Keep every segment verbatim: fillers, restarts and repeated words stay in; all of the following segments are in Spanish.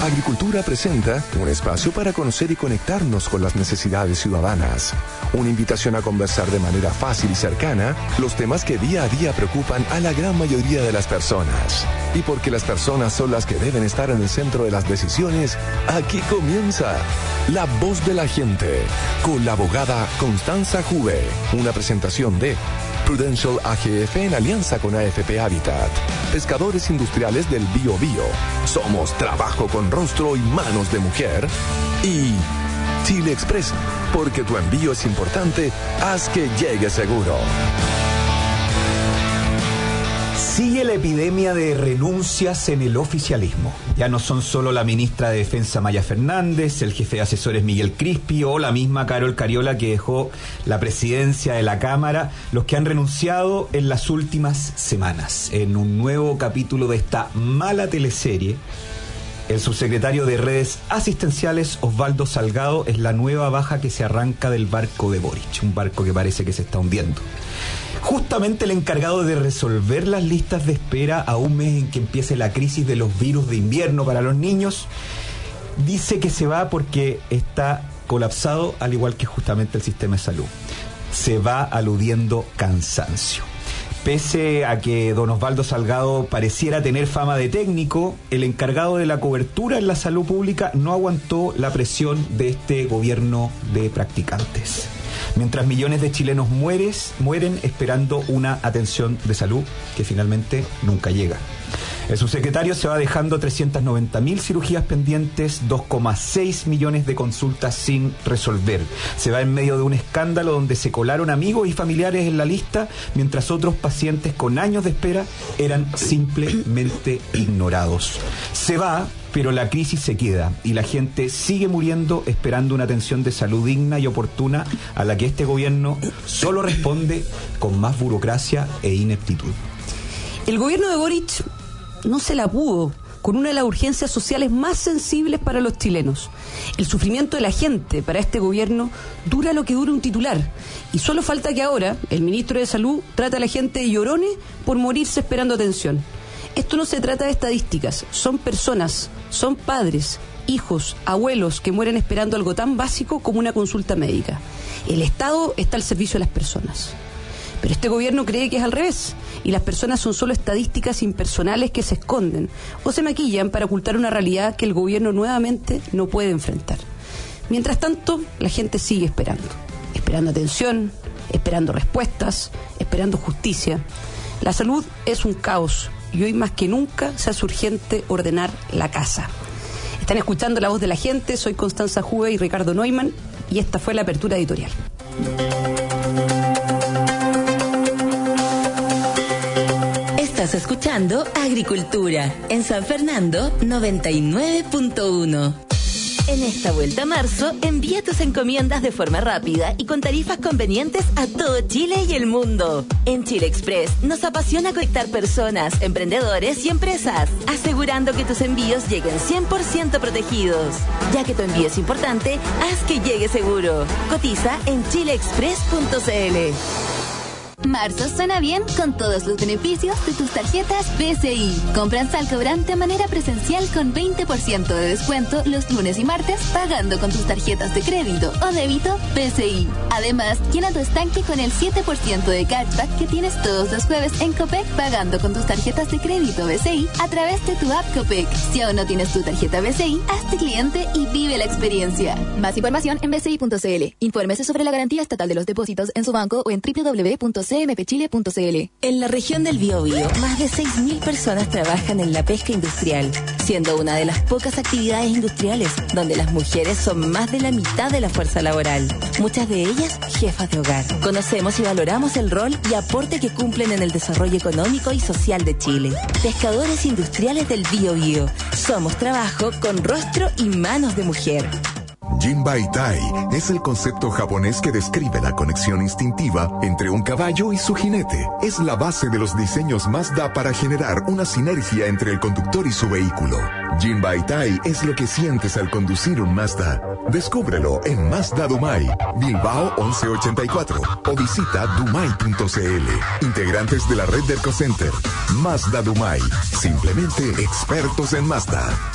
Agricultura presenta un espacio para conocer y conectarnos con las necesidades ciudadanas. Una invitación a conversar de manera fácil y cercana los temas que día a día preocupan a la gran mayoría de las personas. Y porque las personas son las que deben estar en el centro de las decisiones, aquí comienza La Voz de la Gente, con la abogada Constanza Juve. Una presentación de Prudential A G F en alianza con A F P Habitat. Pescadores industriales del Bío Bío. Somos trabajo con rostro y manos de mujer. Y Chile Express, porque tu envío es importante, haz que llegue seguro. Sigue la epidemia de renuncias en el oficialismo. Ya no son solo la ministra de Defensa Maya Fernández, el jefe de asesores Miguel Crispi o la misma Carol Cariola que dejó la presidencia de la Cámara los que han renunciado en las últimas semanas. En un nuevo capítulo de esta mala teleserie, el subsecretario de Redes Asistenciales, Osvaldo Salgado, es la nueva baja que se arranca del barco de Boric, un barco que parece que se está hundiendo. Justamente el encargado de resolver las listas de espera a un mes en que empiece la crisis de los virus de invierno para los niños, dice que se va porque está colapsado, al igual que justamente el sistema de salud. Se va aludiendo cansancio. Pese a que don Osvaldo Salgado pareciera tener fama de técnico, el encargado de la cobertura en la salud pública no aguantó la presión de este gobierno de practicantes. Mientras millones de chilenos mueres, mueren esperando una atención de salud que finalmente nunca llega. El subsecretario se va dejando trescientas noventa mil cirugías pendientes, dos coma seis millones de consultas sin resolver. Se va en medio de un escándalo donde se colaron amigos y familiares en la lista, mientras otros pacientes con años de espera eran simplemente ignorados. Se va, pero la crisis se queda y la gente sigue muriendo esperando una atención de salud digna y oportuna a la que este gobierno solo responde con más burocracia e ineptitud. El gobierno de Boric no se la pudo con una de las urgencias sociales más sensibles para los chilenos. El sufrimiento de la gente para este gobierno dura lo que dura un titular. Y solo falta que ahora el ministro de Salud trate a la gente de llorones por morirse esperando atención. Esto no se trata de estadísticas, son personas, son padres, hijos, abuelos que mueren esperando algo tan básico como una consulta médica. El Estado está al servicio de las personas. Pero este gobierno cree que es al revés, y las personas son solo estadísticas impersonales que se esconden o se maquillan para ocultar una realidad que el gobierno nuevamente no puede enfrentar. Mientras tanto, la gente sigue esperando, esperando atención, esperando respuestas, esperando justicia. La salud es un caos y hoy más que nunca se hace urgente ordenar la casa. Están escuchando La Voz de la Gente, soy Constanza Juve y Ricardo Neumann, y esta fue la apertura editorial. Estás escuchando Agricultura en San Fernando noventa y nueve punto uno. En esta vuelta a marzo, envía tus encomiendas de forma rápida y con tarifas convenientes a todo Chile y el mundo. En Chile Express nos apasiona conectar personas, emprendedores y empresas, asegurando que tus envíos lleguen cien por ciento protegidos. Ya que tu envío es importante, haz que llegue seguro. Cotiza en chile express punto c l. Marzo suena bien con todos los beneficios de tus tarjetas B C I. Compra en Salcobrand de manera presencial con veinte por ciento de descuento los lunes y martes pagando con tus tarjetas de crédito o débito B C I. Además, llena tu estanque con el siete por ciento de cashback que tienes todos los jueves en Copec pagando con tus tarjetas de crédito B C I a través de tu app Copec. Si aún no tienes tu tarjeta B C I, hazte cliente y vive la experiencia. Más información en b c i punto c l. Infórmese sobre la garantía estatal de los depósitos en su banco o en w w w punto c m p chile punto c l. En la región del Biobío, más de seis mil personas trabajan en la pesca industrial, siendo una de las pocas actividades industriales donde las mujeres son más de la mitad de la fuerza laboral. Muchas de ellas jefas de hogar. Conocemos y valoramos el rol y aporte que cumplen en el desarrollo económico y social de Chile. Pescadores industriales del Biobío. Somos trabajo con rostro y manos de mujer. Jinbaitai es el concepto japonés que describe la conexión instintiva entre un caballo y su jinete. Es la base de los diseños Mazda para generar una sinergia entre el conductor y su vehículo. Jinbaitai es lo que sientes al conducir un Mazda. Descúbrelo en Mazda Dumai, Bilbao once ochenta y cuatro o visita dumai punto c l. Integrantes de la red de Ercocenter. Mazda Dumai, simplemente expertos en Mazda.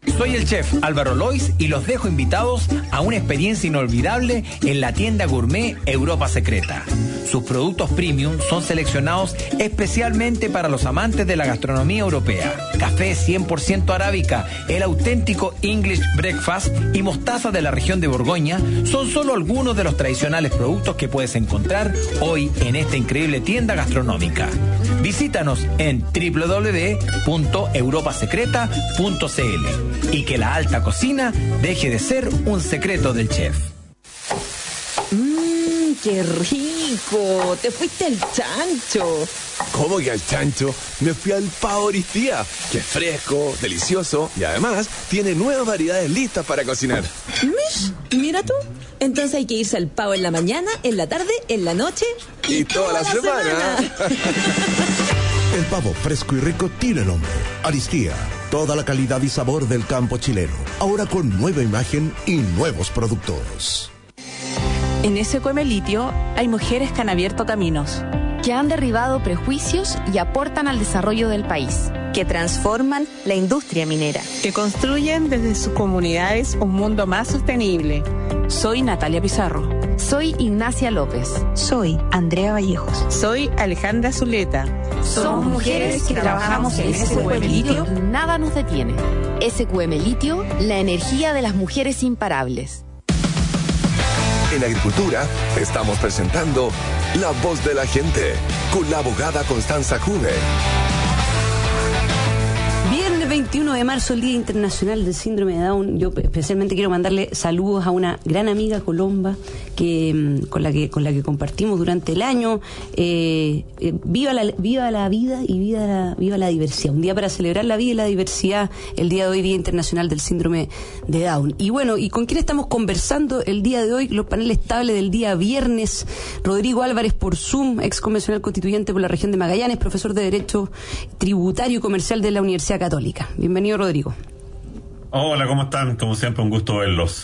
Soy el chef Álvaro Lois y los dejo invitados a una experiencia inolvidable en la tienda gourmet Europa Secreta. Sus productos premium son seleccionados especialmente para los amantes de la gastronomía europea. Café cien por ciento arábica, el auténtico English Breakfast y mostaza de la región de Borgoña son solo algunos de los tradicionales productos que puedes encontrar hoy en esta increíble tienda gastronómica. Visítanos en doble u doble u doble u punto europa secreta punto c l y que la alta cocina deje de ser un secreto del chef. Mmm, qué rico. Te fuiste al chancho. ¿Cómo que al chancho? Me fui al Pavo Oristía, que es fresco, delicioso y además tiene nuevas variedades listas para cocinar. Mish, mira tú. Entonces hay que irse al Pavo en la mañana, en la tarde, en la noche y, y toda, toda la, la semana. semana. El pavo fresco y rico tiene nombre. Aristía. Toda la calidad y sabor del campo chileno. Ahora con nueva imagen y nuevos productos. En S Q M Litio hay mujeres que han abierto caminos, que han derribado prejuicios y aportan al desarrollo del país, que transforman la industria minera, que construyen desde sus comunidades un mundo más sostenible. Soy Natalia Pizarro. Soy Ignacia López. Soy Andrea Vallejos. Soy Alejandra Zuleta. Somos mujeres que trabajamos en S Q M Litio y nada nos detiene. S Q M Litio, la energía de las mujeres imparables. En Agricultura estamos presentando La Voz de la Gente con la abogada Constanza Jube. Viernes veintiuno de marzo, el Día Internacional del Síndrome de Down. Yo especialmente quiero mandarle saludos a una gran amiga colomba que con la que con la que compartimos durante el año. Eh, eh, viva la viva la vida y viva la, viva la diversidad. Un día para celebrar la vida y la diversidad, el día de hoy, Día Internacional del Síndrome de Down. Y bueno, ¿y con quién estamos conversando el día de hoy? Los paneles estables del día viernes. Rodrigo Álvarez por Zoom, ex convencional constituyente por la región de Magallanes, profesor de Derecho Tributario y Comercial de la Universidad Católica. Bienvenido, Rodrigo. Hola, ¿cómo están? Como siempre, un gusto verlos.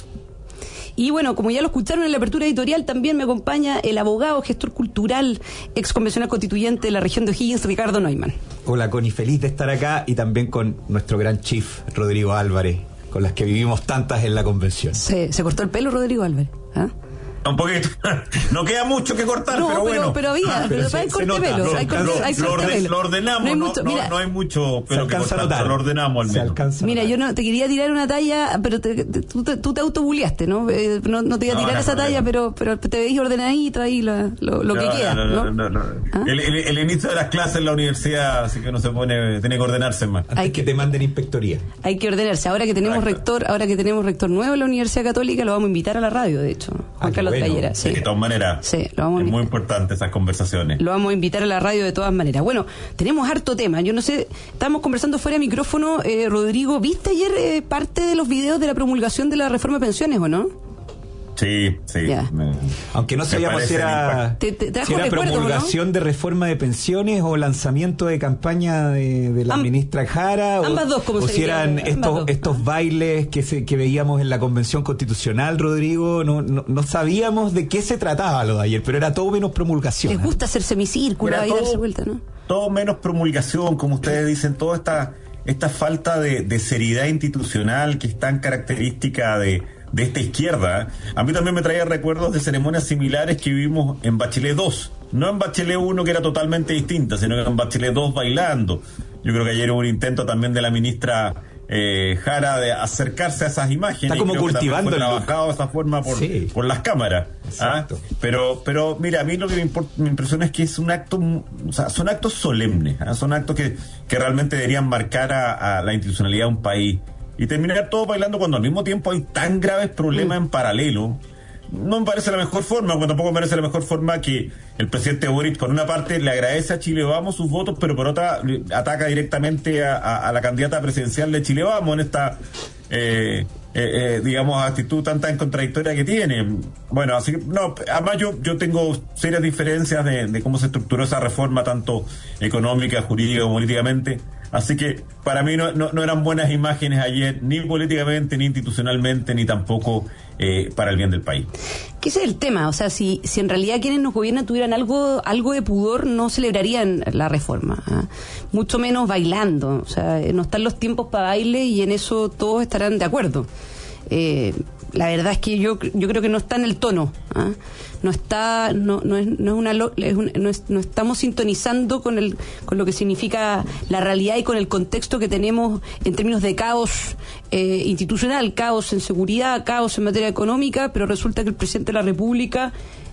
Y bueno, como ya lo escucharon en la apertura editorial, también me acompaña el abogado, gestor cultural, ex convencional constituyente de la región de O'Higgins, Ricardo Neumann. Hola, Connie, feliz de estar acá y también con nuestro gran chief, Rodrigo Álvarez, con las que vivimos tantas en la convención. Se, se cortó el pelo, Rodrigo Álvarez. ¿Ah? Un poquito. No queda mucho que cortar, no, pero, pero bueno. Pero había, pero hay corte pelos. Hay corte pelos. Lo ordenamos, no hay mucho, no, no, no hay mucho pero que cortar, lo ordenamos al menos. Mira, yo no te quería tirar una talla, pero te, te, tú, te, tú te autobuleaste, ¿no? Eh, no, no te iba a tirar no, esa problema. talla, pero, pero te veis ordenadito ahí lo, lo, lo no, que queda, ¿no? no, no, no, no. ¿Ah? el, el, el inicio de las clases en la universidad, así que no se pone, tiene que ordenarse más. Hay que te manden inspectoría. Hay que ordenarse. Ahora que tenemos Exacto. rector, ahora que tenemos rector nuevo en la Universidad Católica, lo vamos a invitar a la radio, de hecho. Juan ah, Carlos bueno. Tallera, sí. De todas maneras, sí, lo vamos a es muy importante esas conversaciones. Lo vamos a invitar a la radio de todas maneras. Bueno, tenemos harto tema. Yo no sé, estábamos conversando fuera de micrófono, eh, Rodrigo, ¿viste ayer eh, parte de los videos de la promulgación de la reforma de pensiones o no? Sí, sí. Me, Aunque no sabíamos si era, te, te, te si era promulgación, ¿no?, de reforma de pensiones o lanzamiento de campaña de, de la Am, ministra Jara, o, ambas dos, como o se si eran diría, estos, estos bailes que, se, que veíamos en la Convención Constitucional, Rodrigo. No, no, no sabíamos de qué se trataba lo de ayer, pero era todo menos promulgación. Les gusta hacer semicírculo y darse vuelta, ¿no? Todo menos promulgación, como ustedes dicen, toda esta, esta falta de, de seriedad institucional que es tan característica de de esta izquierda. A mí también me traía recuerdos de ceremonias similares que vivimos en Bachelet dos, no en Bachelet uno, que era totalmente distinta, sino que en Bachelet dos bailando. Yo creo que ayer hubo un intento también de la ministra eh, Jara de acercarse a esas imágenes. Está como y creo cultivando que fue trabajado de esa forma por, sí. por las cámaras. ¿Ah? Pero, pero mira, a mí lo que me, import, me impresiona es que es un acto, o sea, son actos solemnes, ¿ah? Son actos que, que realmente deberían marcar a, a la institucionalidad de un país. Y terminar todo bailando cuando al mismo tiempo hay tan graves problemas mm. en paralelo, no me parece la mejor forma, porque tampoco me parece la mejor forma que el presidente Boric, por una parte, le agradece a Chile Vamos sus votos, pero por otra, ataca directamente a, a, a la candidata presidencial de Chile Vamos en esta, eh, eh, eh, digamos, actitud tan tan contradictoria que tiene. Bueno, así que, no, además yo, yo tengo serias diferencias de, de cómo se estructuró esa reforma, tanto económica, jurídica como políticamente. Así que para mí no, no, no eran buenas imágenes ayer, ni políticamente, ni institucionalmente, ni tampoco eh, para el bien del país. Que ese es el tema, o sea, si, si en realidad quienes nos gobiernan tuvieran algo, algo de pudor, no celebrarían la reforma, ¿eh? Mucho menos bailando, o sea, no están los tiempos para baile y en eso todos estarán de acuerdo. Eh, la verdad es que yo yo creo que no está en el tono, ¿eh? no está no no es no es una es un, no, es, no estamos sintonizando con el con lo que significa la realidad y con el contexto que tenemos en términos de caos eh, institucional, caos en seguridad, caos en materia económica, pero resulta que el presidente de la República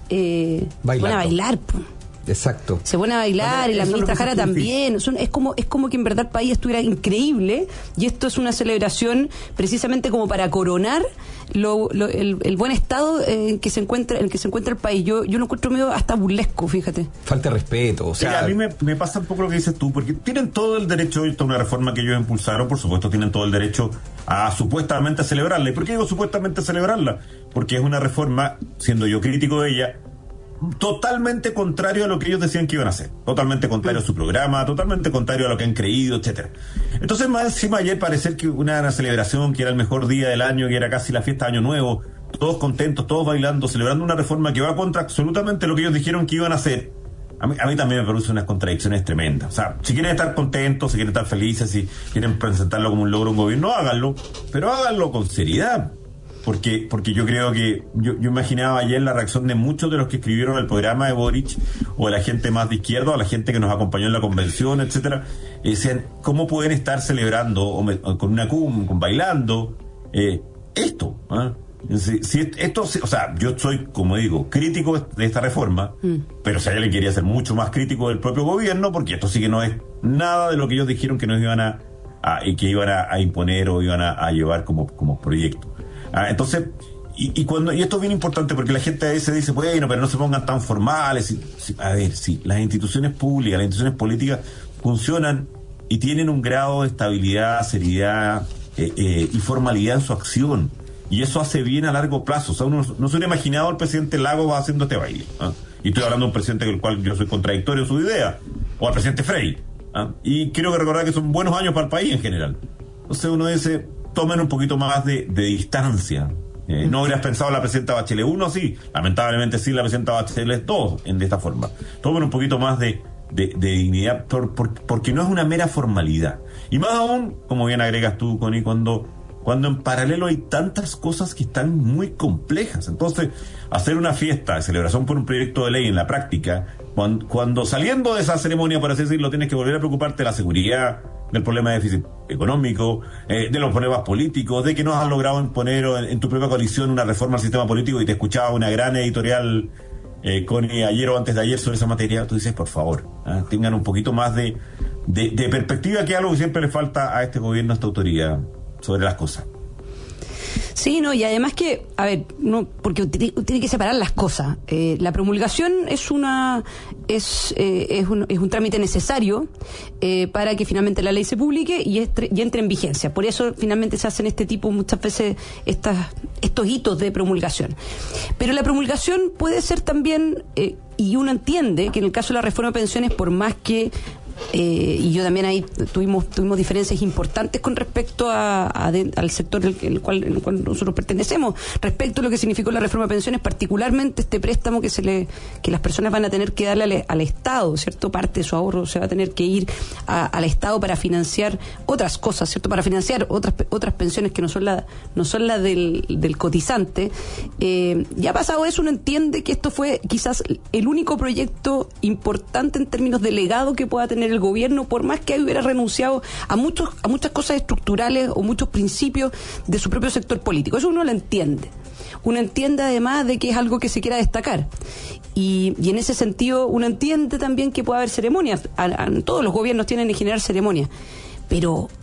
eh, se pone a bailar, pues. Exacto. Se pone a bailar y la ministra Jara también. Son, es como es como que en verdad el país estuviera increíble y esto es una celebración precisamente como para coronar lo, lo, el, el buen estado en que se encuentra en el que se encuentra el país. Yo yo lo encuentro medio hasta burlesco, fíjate. Falta de respeto. O sea, sí, a mí me, me pasa un poco lo que dices tú, porque tienen todo el derecho, esta es una reforma que ellos impulsaron, por supuesto, tienen todo el derecho a supuestamente celebrarla. ¿Y por qué digo supuestamente celebrarla? Porque es una reforma, siendo yo crítico de ella, totalmente contrario a lo que ellos decían que iban a hacer, totalmente contrario a su programa, totalmente contrario a lo que han creído, etcétera. Entonces, más encima ayer parecer que una, una celebración, que era el mejor día del año, que era casi la fiesta de Año Nuevo, todos contentos, todos bailando, celebrando una reforma que va contra absolutamente lo que ellos dijeron que iban a hacer. A mí, a mí también me produce unas contradicciones tremendas. O sea, si quieren estar contentos, si quieren estar felices, si quieren presentarlo como un logro un gobierno, háganlo, pero háganlo con seriedad. Porque porque yo creo que, yo, yo imaginaba ayer la reacción de muchos de los que escribieron el programa de Boric, o de la gente más de izquierda, o la gente que nos acompañó en la convención, etcétera, y decían, ¿cómo pueden estar celebrando, o, me, o con una cum, con bailando, eh, esto? ¿eh? Si, si esto, o sea, yo soy, como digo, crítico de esta reforma, mm. pero si alguien quería ser mucho más crítico del propio gobierno, porque esto sí que no es nada de lo que ellos dijeron que nos iban a, a y que iban a, a imponer o iban a, a llevar como, como proyecto. Ah, entonces, y, y cuando y esto es bien importante porque la gente a veces dice, bueno, pero no se pongan tan formales. Y, si, a ver, si las instituciones públicas, las instituciones políticas funcionan y tienen un grado de estabilidad, seriedad eh, eh, y formalidad en su acción, y eso hace bien a largo plazo. O sea, uno no se hubiera imaginado al presidente Lagos haciendo este baile, ¿eh? Y estoy hablando de un presidente con el cual yo soy contradictorio en su idea, o al presidente Frey, ¿eh? Y quiero que recordar que son buenos años para el país en general. Entonces uno dice, tomen un poquito más de, de distancia. Eh, no hubieras pensado la presidenta Bachelet uno, sí, lamentablemente sí, la presidenta Bachelet dos, en de esta forma. Tomen un poquito más de, de, de dignidad, por, por, porque no es una mera formalidad. Y más aún, como bien agregas tú, Connie, cuando, cuando en paralelo hay tantas cosas que están muy complejas. Entonces, hacer una fiesta de celebración por un proyecto de ley en la práctica, cuando, cuando saliendo de esa ceremonia, por así decirlo, tienes que volver a preocuparte de la seguridad, del problema de déficit económico, eh, de los problemas políticos, de que no has logrado imponer en, en tu propia coalición una reforma al sistema político, y te escuchaba una gran editorial, eh, Connie, ayer o antes de ayer sobre esa materia. Tú dices, por favor, ¿eh? tengan un poquito más de, de, de perspectiva, que es algo que siempre le falta a este gobierno, a esta autoridad, sobre las cosas. Sí, no, y además que, a ver, no, porque tiene, tiene que separar las cosas. Eh, la promulgación es una es eh, es, un, es un trámite necesario eh, para que finalmente la ley se publique y, estre, y entre en vigencia. Por eso finalmente se hacen este tipo, muchas veces, estas estos hitos de promulgación. Pero la promulgación puede ser también, eh, y uno entiende que en el caso de la reforma de pensiones, por más que Eh, y yo también ahí tuvimos tuvimos diferencias importantes con respecto a, a de, al sector el, el cual, el cual nosotros pertenecemos, respecto a lo que significó la reforma de pensiones, particularmente este préstamo que se le que las personas van a tener que darle al, al Estado, ¿cierto? Parte de su ahorro se va a tener que ir a, al Estado para financiar otras cosas, ¿cierto? Para financiar otras otras pensiones que no son la no son las del, del cotizante. Eh, ya pasado eso, uno entiende que esto fue quizás el único proyecto importante en términos de legado que pueda tener el gobierno, por más que hubiera renunciado a muchos a muchas cosas estructurales o muchos principios de su propio sector político. Eso uno lo entiende. Uno entiende además de que es algo que se quiera destacar. Y, y en ese sentido uno entiende también que puede haber ceremonias. A, a, todos los gobiernos tienen que generar ceremonias. Pero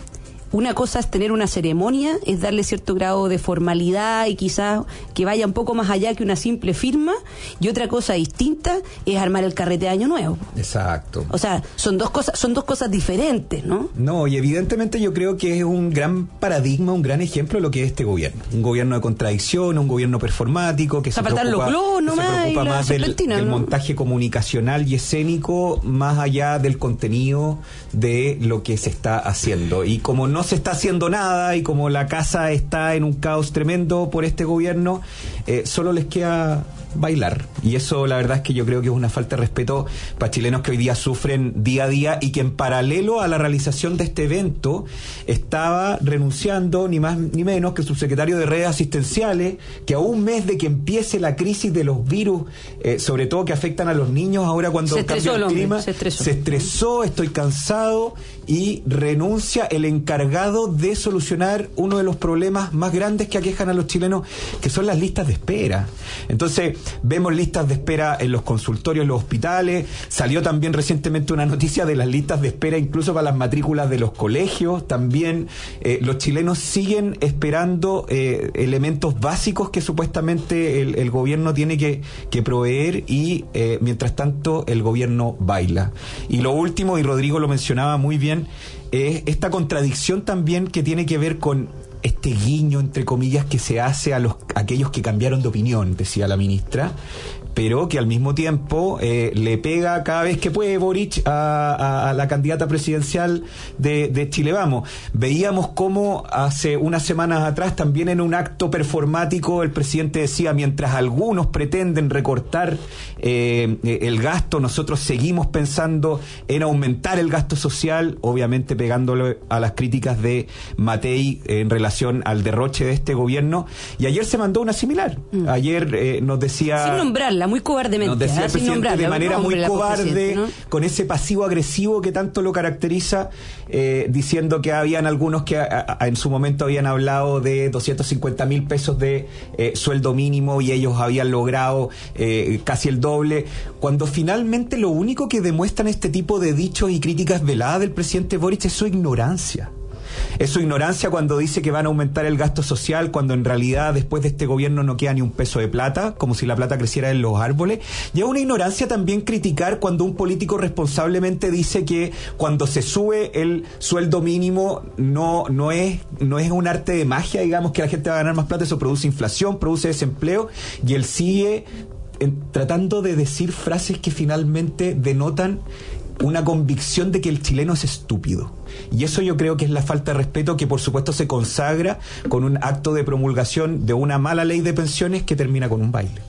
una cosa es tener una ceremonia, es darle cierto grado de formalidad y quizás que vaya un poco más allá que una simple firma, y otra cosa distinta es armar el carrete de Año Nuevo. Exacto. O sea, son dos cosas, son dos cosas diferentes, ¿no? No, y evidentemente yo creo que es un gran paradigma, un gran ejemplo de lo que es este gobierno. Un gobierno de contradicción, un gobierno performático que se preocupa, los globos nomás, que se preocupa más del, del ¿no? montaje comunicacional y escénico, más allá del contenido de lo que se está haciendo. Y como no se está haciendo nada y como la casa está en un caos tremendo por este gobierno, eh, solo les queda bailar. Y eso la verdad es que yo creo que es una falta de respeto para chilenos que hoy día sufren día a día y que en paralelo a la realización de este evento estaba renunciando ni más ni menos que el subsecretario de redes asistenciales, que a un mes de que empiece la crisis de los virus, eh, sobre todo que afectan a los niños ahora cuando se cambia el hombre, clima, se estresó. se estresó, estoy cansado, y renuncia el encargado de solucionar uno de los problemas más grandes que aquejan a los chilenos, que son las listas de espera. Entonces vemos listas de espera en los consultorios, en los hospitales. Salió también recientemente una noticia de las listas de espera incluso para las matrículas de los colegios. También eh, los chilenos siguen esperando eh, elementos básicos que supuestamente el, el gobierno tiene que, que proveer, y eh, mientras tanto el gobierno baila. Y lo último, y Rodrigo lo mencionaba muy bien, es esta contradicción también que tiene que ver con este guiño, entre comillas, que se hace a los a aquellos que cambiaron de opinión, decía la ministra, pero que al mismo tiempo eh, le pega cada vez que puede Boric a, a, a la candidata presidencial de, de Chile Vamos. Veíamos cómo hace unas semanas atrás, también en un acto performático, el presidente decía: mientras algunos pretenden recortar eh, el gasto, nosotros seguimos pensando en aumentar el gasto social, obviamente pegándole a las críticas de Matei en relación al derroche de este gobierno. Y ayer se mandó una similar. Mm. Ayer eh, nos decía... Sin nombrarla, muy cobardemente. Nos decía el presidente de manera muy cobarde, ¿no? Con ese pasivo agresivo que tanto lo caracteriza, eh, diciendo que habían algunos que a, a, en su momento habían hablado de doscientos cincuenta mil pesos de eh, sueldo mínimo y ellos habían logrado eh, casi el doble, cuando finalmente lo único que demuestran este tipo de dichos y críticas veladas del presidente Boric es su ignorancia. Es su ignorancia cuando dice que van a aumentar el gasto social, cuando en realidad después de este gobierno no queda ni un peso de plata, como si la plata creciera en los árboles. Y es una ignorancia también criticar cuando un político responsablemente dice que cuando se sube el sueldo mínimo no, no es, no es un arte de magia, digamos, que la gente va a ganar más plata. Eso produce inflación, produce desempleo, y él sigue en, tratando de decir frases que finalmente denotan una convicción de que el chileno es estúpido. Y eso yo creo que es la falta de respeto que por supuesto se consagra con un acto de promulgación de una mala ley de pensiones que termina con un baile.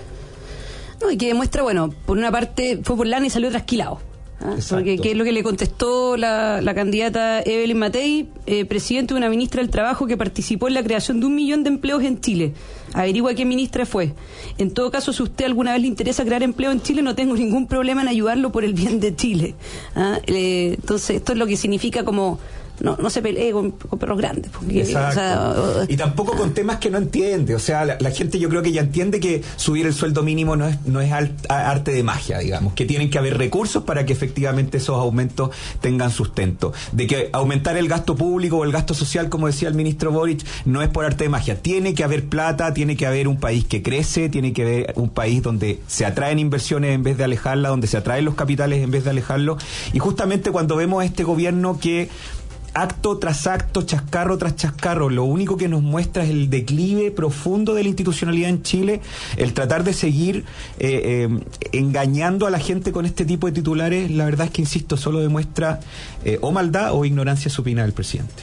No, y que demuestra, bueno, por una parte fue por lana y salió trasquilado. ¿Ah? Porque qué es lo que le contestó la, la candidata Evelyn Matei, eh, presidente de una ministra del Trabajo que participó en la creación de un millón de empleos en Chile. Averigua qué ministra fue. En todo caso, si usted alguna vez le interesa crear empleo en Chile, no tengo ningún problema en ayudarlo por el bien de Chile. ¿Ah? Eh, entonces, esto es lo que significa como... No, no se pelee con, con perros grandes. Porque, exacto. O sea, y tampoco con temas que no entiende. O sea, la, la gente yo creo que ya entiende que subir el sueldo mínimo no es, no es alt, arte de magia, digamos. Que tienen que haber recursos para que efectivamente esos aumentos tengan sustento. De que aumentar el gasto público o el gasto social, como decía el ministro Boric, no es por arte de magia. Tiene que haber plata, tiene que haber un país que crece, tiene que haber un país donde se atraen inversiones en vez de alejarlas, donde se atraen los capitales en vez de alejarlos. Y justamente cuando vemos a este gobierno que acto tras acto, chascarro tras chascarro, lo único que nos muestra es el declive profundo de la institucionalidad en Chile, el tratar de seguir eh, eh, engañando a la gente con este tipo de titulares, la verdad es que, insisto, solo demuestra eh, o maldad o ignorancia supina del presidente.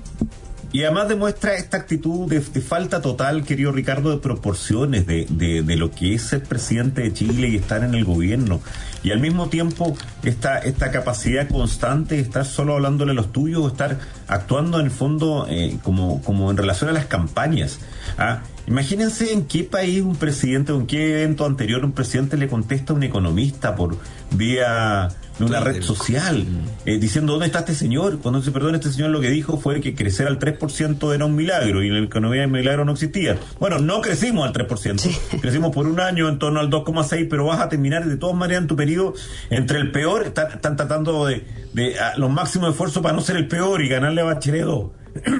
Y además demuestra esta actitud de, de falta total, querido Ricardo, de proporciones de, de, de lo que es ser presidente de Chile y estar en el gobierno. Y al mismo tiempo esta, esta capacidad constante de estar solo hablándole a los tuyos, o estar actuando en el fondo eh, como, como en relación a las campañas. ¿Ah? Imagínense en qué país un presidente o en qué evento anterior un presidente le contesta a un economista por vía de una red social, eh, diciendo ¿dónde está este señor? Cuando se perdón, este señor lo que dijo fue que crecer al tres por ciento era un milagro y en la economía de milagro no existía. Bueno, no crecimos al tres por ciento, sí. Crecimos por un año en torno al dos coma seis, pero vas a terminar de todas maneras en tu periodo entre el peor, están, están tratando de, de a, los máximos esfuerzos para no ser el peor y ganarle a Bachelet dos,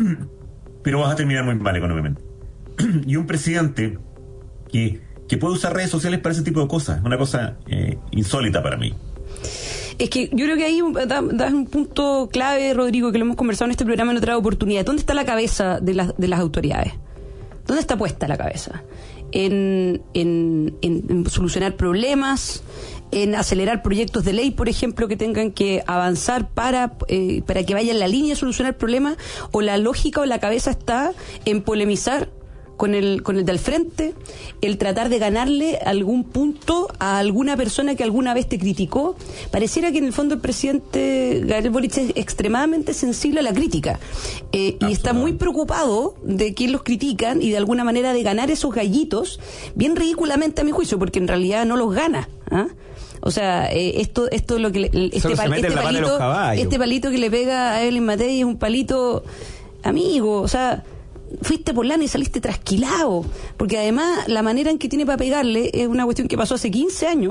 pero vas a terminar muy mal económicamente. Y un presidente que, que puede usar redes sociales para ese tipo de cosas, es una cosa eh, insólita para mí. Es que yo creo que ahí das da un punto clave, Rodrigo, que lo hemos conversado en este programa en otra oportunidad. ¿Dónde está la cabeza de las, de las autoridades? ¿Dónde está puesta la cabeza? En, en, en, en solucionar problemas, en acelerar proyectos de ley, por ejemplo, que tengan que avanzar para, eh, para que vaya en la línea de solucionar problemas, o la lógica o la cabeza está en polemizar con el con el del frente, el tratar de ganarle algún punto a alguna persona que alguna vez te criticó. Pareciera que en el fondo el presidente Gabriel Boric es extremadamente sensible a la crítica, eh, y está muy preocupado de quién los critican y de alguna manera de ganar esos gallitos, bien ridículamente a mi juicio, porque en realidad no los gana, ¿ah? O sea, eh, esto esto es lo que le, este, pal, este palito este palito que le pega a Evelyn Matei es un palito amigo, o sea, fuiste por lana y saliste trasquilado, porque además la manera en que tiene para pegarle es una cuestión que pasó hace quince años.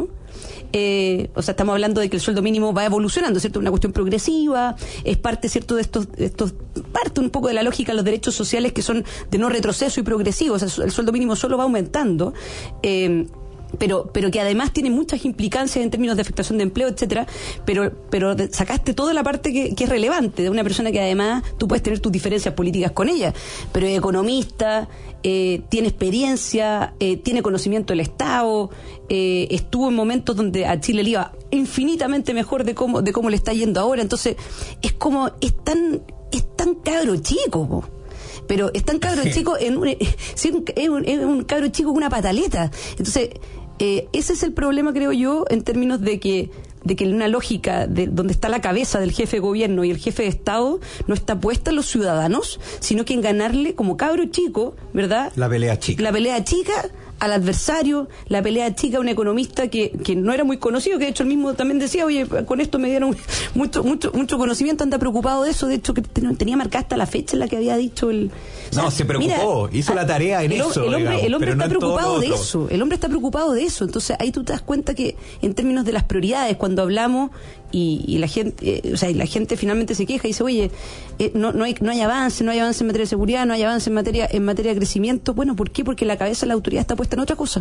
Eh, o sea, estamos hablando de que el sueldo mínimo va evolucionando, ¿cierto? Una cuestión progresiva, es parte, ¿cierto?, de estos, estos parte un poco de la lógica de los derechos sociales que son de no retroceso y progresivo. O sea, el sueldo mínimo solo va aumentando. Eh, pero pero que además tiene muchas implicancias en términos de afectación de empleo, etcétera, pero pero sacaste toda la parte que, que es relevante de una persona que además tú puedes tener tus diferencias políticas con ella, pero es economista, eh, tiene experiencia, eh, tiene conocimiento del Estado, eh, estuvo en momentos donde a Chile le iba infinitamente mejor de cómo de cómo le está yendo ahora. Entonces es como es tan es tan cabro chico, po. Pero es tan cabro chico en un, es un, es un cabro chico con una pataleta. Entonces eh, ese es el problema, creo yo, en términos de que de que una lógica de donde está la cabeza del jefe de gobierno y el jefe de Estado no está puesta en los ciudadanos, sino que en ganarle como cabro chico, ¿verdad? La pelea chica. La pelea chica al adversario, la pelea chica a un economista que, que no era muy conocido, que de hecho él mismo también decía, oye, con esto me dieron mucho mucho mucho conocimiento, anda preocupado de eso, de hecho que tenía marcada hasta la fecha en la que había dicho el... O sea, no, se preocupó, mira, hizo la tarea en el, eso. El hombre, digamos, el hombre está preocupado de otro. eso, el hombre está preocupado de eso, entonces ahí tú te das cuenta que en términos de las prioridades, cuando hablamos y, y la gente, eh, o sea, y la gente finalmente se queja y dice, oye, eh, no, no hay no hay avance, no hay avance en materia de seguridad, no hay avance en materia en materia de crecimiento. Bueno, ¿por qué? Porque la cabeza de la autoridad está puesta en otra cosa.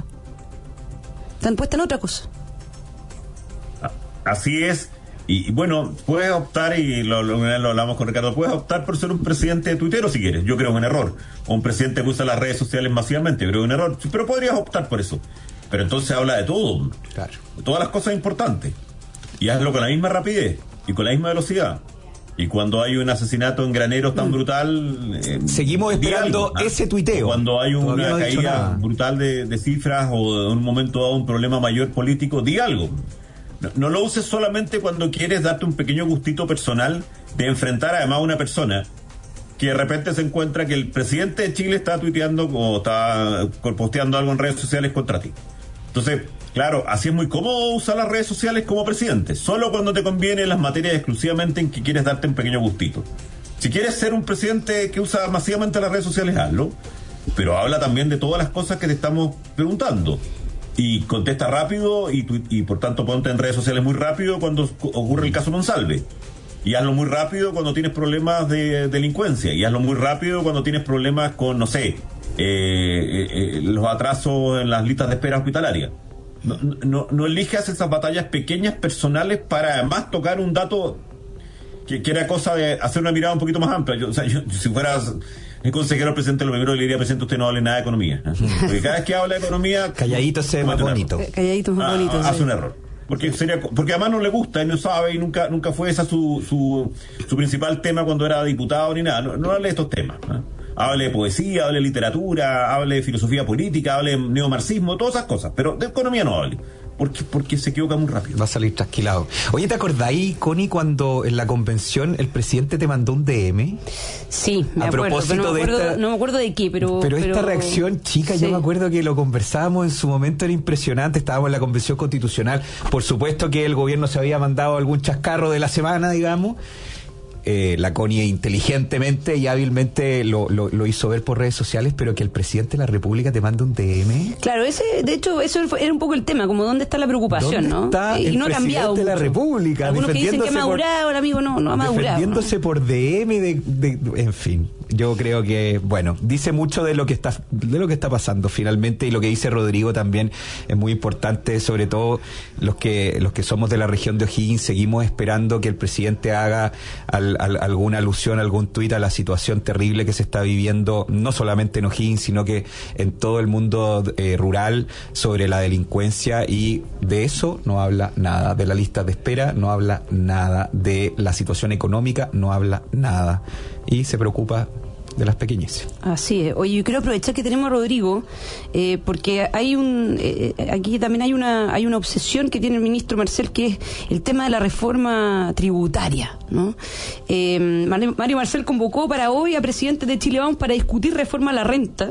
Están puestas en otra cosa. Así es. Y, y bueno, puedes optar, y lo, lo, lo hablamos con Ricardo, puedes optar por ser un presidente tuitero si quieres. Yo creo que es un error. O un presidente que usa las redes sociales masivamente. Yo creo que es un error. Pero podrías optar por eso. Pero entonces habla de todo. Claro. De todas las cosas importantes. Y hazlo con la misma rapidez y con la misma velocidad. Y cuando hay un asesinato en Graneros tan brutal... Eh, Seguimos esperando algo, ¿ah? ese tuiteo. Cuando hay una no caída brutal de, de cifras o en un momento dado un problema mayor político, di algo. No, no lo uses solamente cuando quieres darte un pequeño gustito personal de enfrentar además a una persona que de repente se encuentra que el presidente de Chile está tuiteando o está posteando algo en redes sociales contra ti. Entonces, claro, así es muy cómodo usar las redes sociales como presidente, solo cuando te conviene en las materias exclusivamente en que quieres darte un pequeño gustito. Si quieres ser un presidente que usa masivamente las redes sociales, hazlo, pero habla también de todas las cosas que te estamos preguntando. Y contesta rápido y, tu, y por tanto ponte en redes sociales muy rápido cuando ocurre el caso Monsalve. Y hazlo muy rápido cuando tienes problemas de delincuencia. Y hazlo muy rápido cuando tienes problemas con, no sé, eh, eh, eh, los atrasos en las listas de espera hospitalarias. No, no, no elijas esas batallas pequeñas personales para además tocar un dato que, que era cosa de hacer una mirada un poquito más amplia. Yo, o sea, yo, si fueras el consejero del presidente, lo primero que le diría al presidente, usted no hable nada de economía. Porque cada vez que habla de economía... Calladito se ve más bonito. Calladito es más bonito. Ah, hace un error. Porque sería, porque además no le gusta, él no sabe y nunca nunca fue esa su, su, su principal tema cuando era diputado ni nada. No, no hable de estos temas. ¿eh? Hable de poesía, hable de literatura, hable de filosofía política, hable de neomarxismo, todas esas cosas. Pero de economía no hable. porque, porque se equivoca muy rápido. Va a salir trasquilado. Oye, ¿te acordáis, Connie, cuando en la convención el presidente te mandó un D M? Sí, me a acuerdo, propósito no me acuerdo, de esta, no me acuerdo de qué, pero... Pero esta pero, reacción, chica, sí. Yo me acuerdo que lo conversábamos en su momento, era impresionante, estábamos en la convención constitucional, por supuesto que el gobierno se había mandado algún chascarro de la semana, digamos. Eh, la Connie inteligentemente y hábilmente lo, lo, lo hizo ver por redes sociales, pero que el presidente de la República te manda un D M. Claro, ese, de hecho, eso era un poco el tema, como dónde está la preocupación, ¿no? Está y el no ha cambiado presidente de la mucho. República. Algunos que dicen que ha madurado, el amigo no, no ha madurado. Defendiéndose ¿no? por D M, de, de, de, en fin. Yo creo que, bueno, dice mucho de lo que está de lo que está pasando finalmente, y lo que dice Rodrigo también es muy importante, sobre todo los que los que somos de la región de O'Higgins, seguimos esperando que el presidente haga al, al, alguna alusión, algún tuit a la situación terrible que se está viviendo, no solamente en O'Higgins, sino que en todo el mundo eh, rural, sobre la delincuencia, y de eso no habla nada, de la lista de espera no habla nada, de la situación económica no habla nada, y se preocupa de las pequeñeces. Así es. Oye, yo quiero aprovechar que tenemos a Rodrigo, eh, porque hay un eh, aquí también hay una hay una obsesión que tiene el ministro Marcel, que es el tema de la reforma tributaria, ¿no? Eh, Mario Marcel convocó para hoy a presidentes de Chile Vamos para discutir reforma a la renta.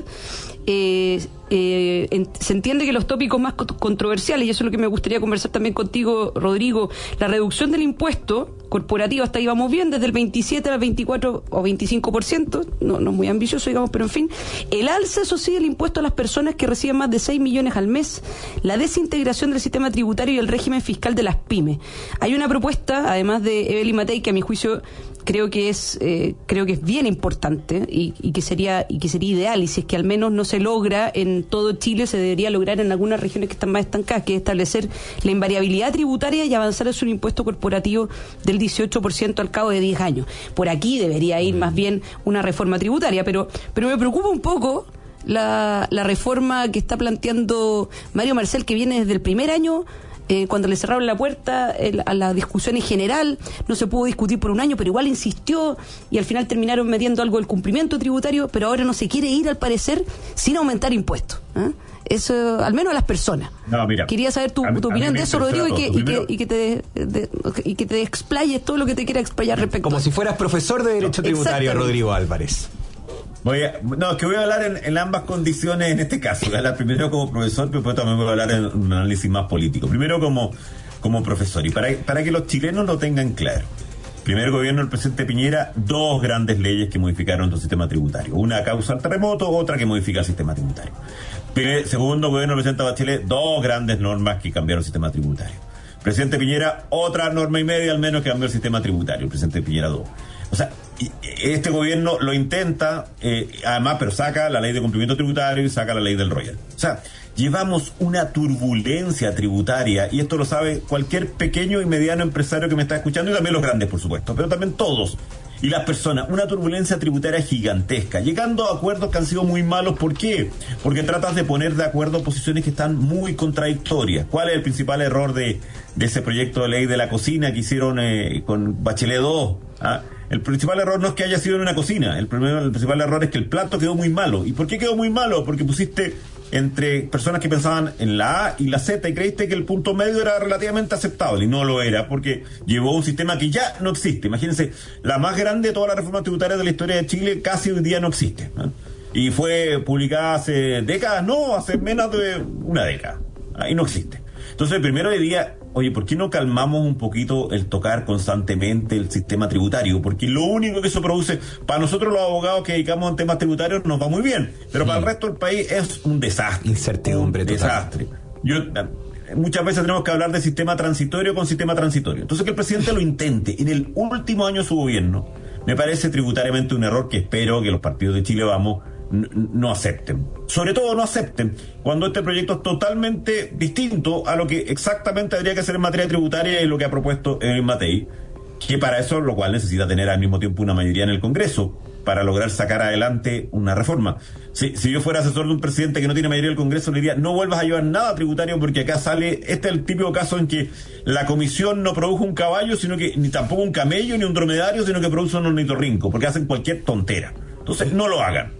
Eh, eh, en, se entiende que los tópicos más controversiales, y eso es lo que me gustaría conversar también contigo, Rodrigo, la reducción del impuesto corporativo, hasta ahí vamos bien, desde el veintisiete al veinticuatro o veinticinco por ciento, no, no es muy ambicioso, digamos, pero en fin, el alza, eso sí, del impuesto a las personas que reciben más de seis millones al mes, la desintegración del sistema tributario y el régimen fiscal de las pymes. Hay una propuesta, además de Evelyn Matei, que a mi juicio creo que es eh, creo que es bien importante y, y que sería y que sería ideal, y si es que al menos no se logra en todo Chile, se debería lograr en algunas regiones que están más estancadas, que es establecer la invariabilidad tributaria y avanzar hacia un impuesto corporativo del dieciocho por ciento al cabo de diez años. Por aquí debería ir más bien una reforma tributaria, pero pero me preocupa un poco la, la reforma que está planteando Mario Marcel, que viene desde el primer año. Eh, cuando le cerraron la puerta el, a la discusión en general, no se pudo discutir por un año, pero igual insistió, y al final terminaron metiendo algo del cumplimiento tributario, pero ahora no se quiere ir, al parecer, sin aumentar impuestos. ¿eh? Eso, al menos a las personas. No, mira, quería saber tu, mí, tu opinión de eso, Rodrigo, y que, y, que, y, que te, de, y que te explayes todo lo que te quiera explayar respecto. Como si fueras profesor de Derecho Tributario, Rodrigo Álvarez. Voy a, no, es que voy a hablar en, en ambas condiciones en este caso. Voy a hablar primero como profesor, pero después también voy a hablar en un análisis más político. Primero como, como profesor. Y para, para que los chilenos lo tengan claro. Primer gobierno del presidente Piñera, dos grandes leyes que modificaron nuestro sistema tributario. Una a causa del terremoto, otra que modifica el sistema tributario. Primer, segundo gobierno del presidente Bachelet, dos grandes normas que cambiaron el sistema tributario. Presidente Piñera, otra norma y media al menos que cambió el sistema tributario. El presidente Piñera, dos. O sea, este gobierno lo intenta, eh, además, pero saca la ley de cumplimiento tributario y saca la ley del Royal. O sea, llevamos una turbulencia tributaria, y esto lo sabe cualquier pequeño y mediano empresario que me está escuchando, y también los grandes, por supuesto, pero también todos. Y las personas, una turbulencia tributaria gigantesca, llegando a acuerdos que han sido muy malos. ¿Por qué? Porque tratas de poner de acuerdo posiciones que están muy contradictorias. ¿Cuál es el principal error de, de ese proyecto de ley de la cocina que hicieron eh, con Bachelet dos? ¿Ah? El principal error no es que haya sido en una cocina, el, primero, el principal error es que el plato quedó muy malo. ¿Y por qué quedó muy malo? Porque pusiste entre personas que pensaban en la A y la Z y creíste que el punto medio era relativamente aceptable, y no lo era, porque llevó un sistema que ya no existe. Imagínense, la más grande de todas las reformas tributarias de la historia de Chile casi hoy día no existe, ¿no? Y fue publicada hace décadas, no, hace menos de una década, ahí no existe. Entonces, primero diría, oye, ¿por qué no calmamos un poquito el tocar constantemente el sistema tributario? Porque lo único que eso produce, para nosotros los abogados que dedicamos a temas tributarios nos va muy bien, pero sí, para el resto del país es un desastre. Incertidumbre un desastre. Yo, muchas veces tenemos que hablar de sistema transitorio con sistema transitorio. Entonces, que el presidente lo intente en el último año de su gobierno, me parece tributariamente un error que espero que los partidos de Chile Vamos no acepten. Sobre todo no acepten cuando este proyecto es totalmente distinto a lo que exactamente habría que hacer en materia tributaria y lo que ha propuesto Evelyn Matei, que para eso, lo cual necesita tener al mismo tiempo una mayoría en el Congreso para lograr sacar adelante una reforma. Si, si yo fuera asesor de un presidente que no tiene mayoría en el Congreso, le diría, no vuelvas a llevar nada tributario, porque acá sale, este es el típico caso en que la comisión no produjo un caballo, sino que ni tampoco un camello ni un dromedario, sino que produce un ornitorrinco, porque hacen cualquier tontera. Entonces, no lo hagan.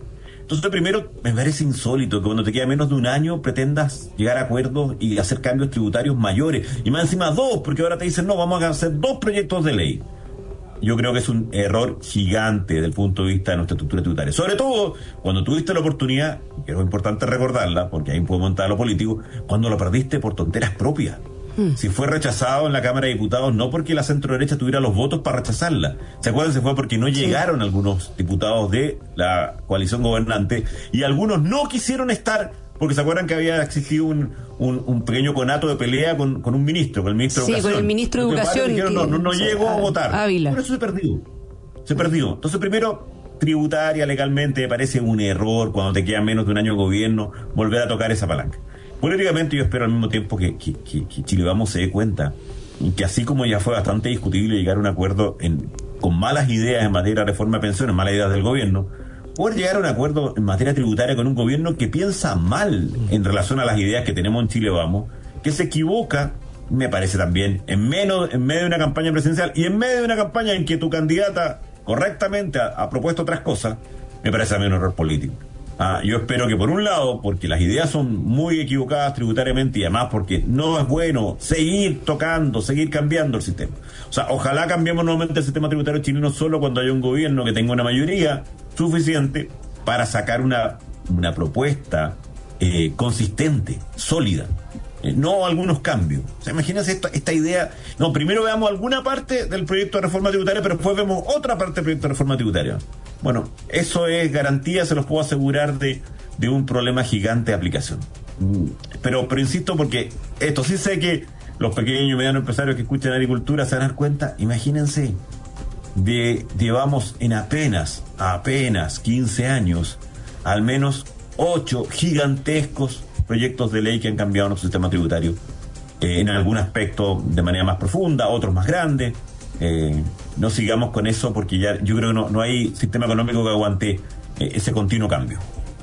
Entonces, primero, me parece insólito que cuando te queda menos de un año pretendas llegar a acuerdos y hacer cambios tributarios mayores. Y más encima dos, porque ahora te dicen, no, vamos a hacer dos proyectos de ley. Yo creo que es un error gigante desde el punto de vista de nuestra estructura tributaria. Sobre todo cuando tuviste la oportunidad, que es importante recordarla, porque ahí puedo montar lo político, cuando lo perdiste por tonteras propias. Hmm. Si fue rechazado en la Cámara de Diputados, no porque la centro-derecha tuviera los votos para rechazarla. ¿Se acuerdan? Se fue porque no llegaron sí. algunos diputados de la coalición gobernante y algunos no quisieron estar porque se acuerdan que había existido un, un, un pequeño conato de pelea con, con un ministro, con el ministro de sí, Educación. Sí, con el ministro de Educación. Dijeron, que, no, no, no o sea, llego a, a votar. Ávila. Pero eso se perdió. Se perdió. Entonces, primero, tributaria, legalmente, me parece un error cuando te queda menos de un año de gobierno volver a tocar esa palanca. Políticamente, yo espero al mismo tiempo que, que, que, que Chile Vamos se dé cuenta que así como ya fue bastante discutible llegar a un acuerdo en, con malas ideas en materia de reforma de pensiones, malas ideas del gobierno, poder llegar a un acuerdo en materia tributaria con un gobierno que piensa mal en relación a las ideas que tenemos en Chile Vamos, que se equivoca, me parece también, en, menos, en medio de una campaña presidencial y en medio de una campaña en que tu candidata correctamente ha, ha propuesto otras cosas, me parece también un error político. Ah, yo espero que por un lado, porque las ideas son muy equivocadas tributariamente y además porque no es bueno seguir tocando, seguir cambiando el sistema. O sea, ojalá cambiemos nuevamente el sistema tributario chileno solo cuando haya un gobierno que tenga una mayoría suficiente para sacar una, una propuesta eh, consistente, sólida. Eh, no algunos cambios. O sea, imagínense esta, esta idea. No, primero veamos alguna parte del proyecto de reforma tributaria, pero después vemos otra parte del proyecto de reforma tributaria. Bueno, eso es garantía, se los puedo asegurar, de, de un problema gigante de aplicación. Pero, pero insisto, porque esto sí sé que los pequeños y medianos empresarios que escuchan agricultura se van a dar cuenta. Imagínense, de, llevamos en apenas, apenas quince años, al menos ocho gigantescos proyectos de ley que han cambiado nuestro sistema tributario, eh, en algún aspecto de manera más profunda, otros más grandes. Eh, no sigamos con eso porque ya yo creo que no, no hay sistema económico que aguante eh, ese continuo cambio.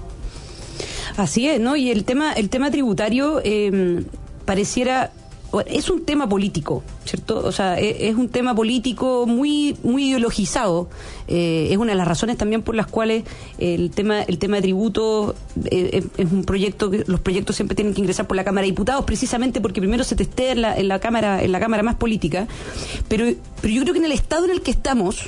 Así es, ¿no? Y el tema, el tema tributario eh, pareciera... es un tema político, ¿cierto? O sea, es, es un tema político muy muy ideologizado. Eh, es una de las razones también por las cuales el tema el tema de tributos eh, es un proyecto que los proyectos siempre tienen que ingresar por la Cámara de Diputados, precisamente porque primero se testea en la, en la cámara en la cámara más política. Pero pero yo creo que en el estado en el que estamos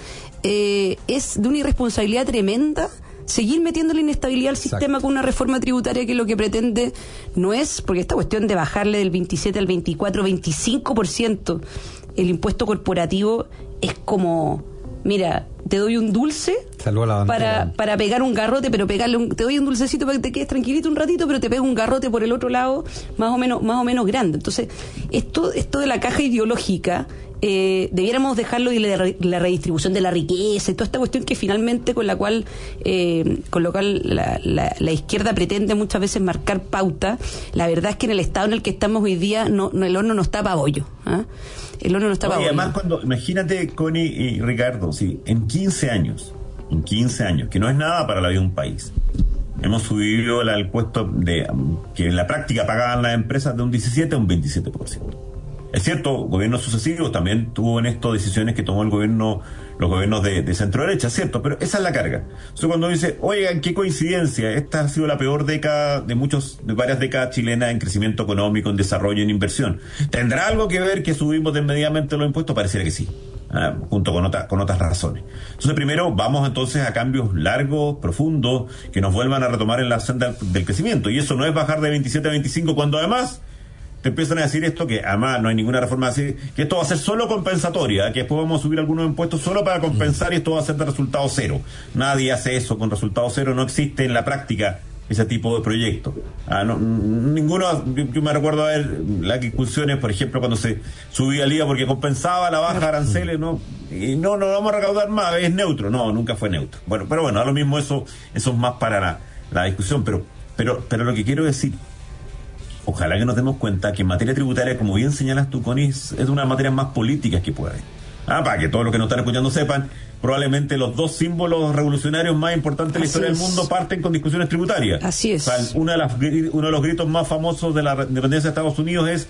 eh, es de una irresponsabilidad tremenda seguir metiendo la inestabilidad al sistema. Exacto. Con una reforma tributaria que lo que pretende no es, porque esta cuestión de bajarle del veintisiete al veinticuatro, veinticinco por ciento el impuesto corporativo es como, mira, te doy un dulce para, para pegar un garrote, pero pegarle un, te doy un dulcecito para que te quedes tranquilito un ratito, pero te pego un garrote por el otro lado más o menos, más o menos grande. Entonces, esto, esto de la caja ideológica, Eh, debiéramos dejarlo y la, la redistribución de la riqueza y toda esta cuestión que finalmente con la cual eh, con lo cual la, la, la izquierda pretende muchas veces marcar pauta. La verdad es que en el estado en el que estamos hoy día no, no el horno no está para bollo, ¿eh? El horno no está para bollo. Además, cuando imagínate, Connie y Ricardo, sí, en quince años en quince años, que no es nada para la vida de un país, hemos subido el impuesto de que en la práctica pagaban las empresas de un diecisiete a un veintisiete por ciento. Es cierto, gobiernos sucesivos también tuvo en esto decisiones que tomó el gobierno, los gobiernos de, de centro derecha, cierto, pero esa es la carga. Entonces cuando dice, oigan, qué coincidencia, esta ha sido la peor década de muchos, de varias décadas chilenas en crecimiento económico, en desarrollo, en inversión, ¿tendrá algo que ver que subimos desmedidamente los impuestos? Pareciera que sí, ah, junto con otras, con otras razones. Entonces primero vamos entonces a cambios largos, profundos, que nos vuelvan a retomar en la senda del crecimiento, y eso no es bajar de veintisiete a veinticinco cuando además te empiezan a decir esto, que además no hay ninguna reforma así, que esto va a ser solo compensatoria, que después vamos a subir algunos impuestos solo para compensar y esto va a ser de resultado cero. Nadie hace eso con resultado cero, no existe en la práctica ese tipo de proyectos. Ah, no, ninguno, yo, yo me recuerdo a ver las discusiones, por ejemplo, cuando se subía el I V A porque compensaba la baja de aranceles, ¿no? Y no, no vamos a recaudar más, es neutro. No, nunca fue neutro. Bueno, pero bueno, a lo mismo eso, eso es más para la, la discusión, pero, pero, pero lo que quiero decir, ojalá que nos demos cuenta que en materia tributaria, como bien señalas tú, Connie, es una de las materias más políticas que puede haber. Ah, para que todos los que nos están escuchando sepan, probablemente los dos símbolos revolucionarios más importantes de la historia del mundo parten con discusiones tributarias. Así es. O sea, una de las, uno de los gritos más famosos de la independencia de Estados Unidos es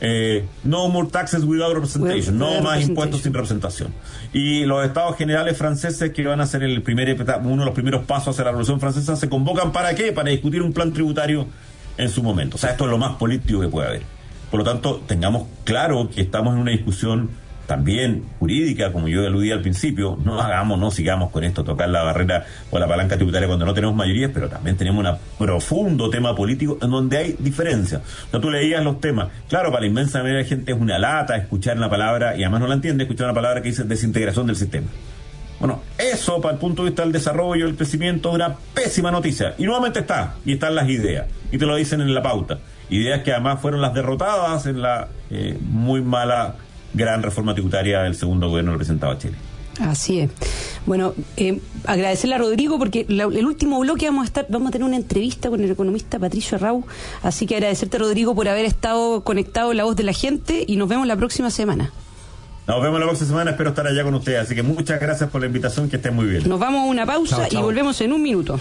Eh, no more taxes without representation, no más impuestos sin representación. Y los estados generales franceses, que van a ser el primer, uno de los primeros pasos hacia la Revolución Francesa, se convocan ¿para qué? Para discutir un plan tributario en su momento. O sea, esto es lo más político que puede haber. Por lo tanto, tengamos claro que estamos en una discusión también jurídica, como yo aludí al principio. No hagamos, no sigamos con esto, tocar la barrera o la palanca tributaria cuando no tenemos mayorías, pero también tenemos un profundo tema político en donde hay diferencias. O sea, tú leías los temas. Claro, para la inmensa mayoría de la gente es una lata escuchar una palabra, y además no la entiende, escuchar una palabra que dice desintegración del sistema. Bueno, eso para el punto de vista del desarrollo, el crecimiento, es una pésima noticia. Y nuevamente está, y están las ideas, y te lo dicen en la pauta. Ideas que además fueron las derrotadas en la eh, muy mala gran reforma tributaria del segundo gobierno del presidente Bachelet. Así es. Bueno, eh, agradecerle a Rodrigo porque la, el último bloque vamos a estar, vamos a tener una entrevista con el economista Patricio Arrau, así que agradecerte, Rodrigo, por haber estado conectado en La Voz de la Gente, y nos vemos la próxima semana. Nos vemos la próxima semana, espero estar allá con ustedes, así que muchas gracias por la invitación, que estén muy bien. Nos vamos a una pausa. Chao, chao. Y volvemos en un minuto.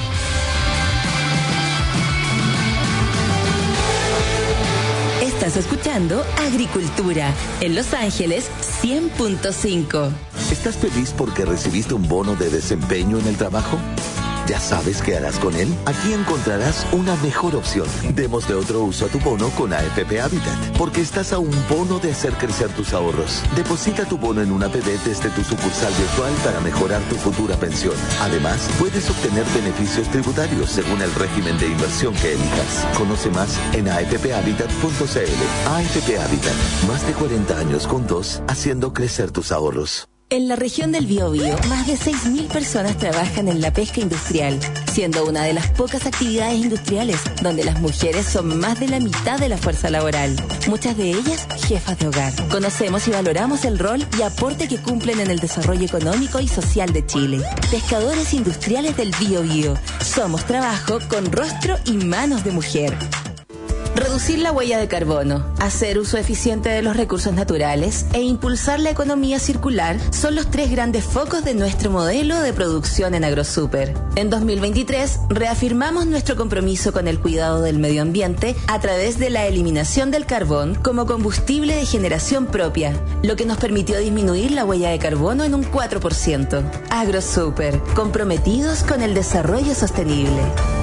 Estás escuchando Agricultura en Los Ángeles cien punto cinco. ¿Estás feliz porque recibiste un bono de desempeño en el trabajo? ¿Ya sabes qué harás con él? Aquí encontrarás una mejor opción. Démosle otro uso a tu bono con A F P Habitat, porque estás a un bono de hacer crecer tus ahorros. Deposita tu bono en una A P B desde tu sucursal virtual para mejorar tu futura pensión. Además, puedes obtener beneficios tributarios según el régimen de inversión que elijas. Conoce más en a f p habitat punto c l. A F P Habitat, más de cuarenta años juntos, haciendo crecer tus ahorros. En la región del Biobío, más de seis mil personas trabajan en la pesca industrial, siendo una de las pocas actividades industriales donde las mujeres son más de la mitad de la fuerza laboral. Muchas de ellas jefas de hogar. Conocemos y valoramos el rol y aporte que cumplen en el desarrollo económico y social de Chile. Pescadores industriales del Biobío. Somos trabajo con rostro y manos de mujer. Reducir la huella de carbono, hacer uso eficiente de los recursos naturales e impulsar la economía circular son los tres grandes focos de nuestro modelo de producción en AgroSuper. En dos mil veintitrés reafirmamos nuestro compromiso con el cuidado del medio ambiente a través de la eliminación del carbón como combustible de generación propia, lo que nos permitió disminuir la huella de carbono en un cuatro por ciento. AgroSuper, comprometidos con el desarrollo sostenible.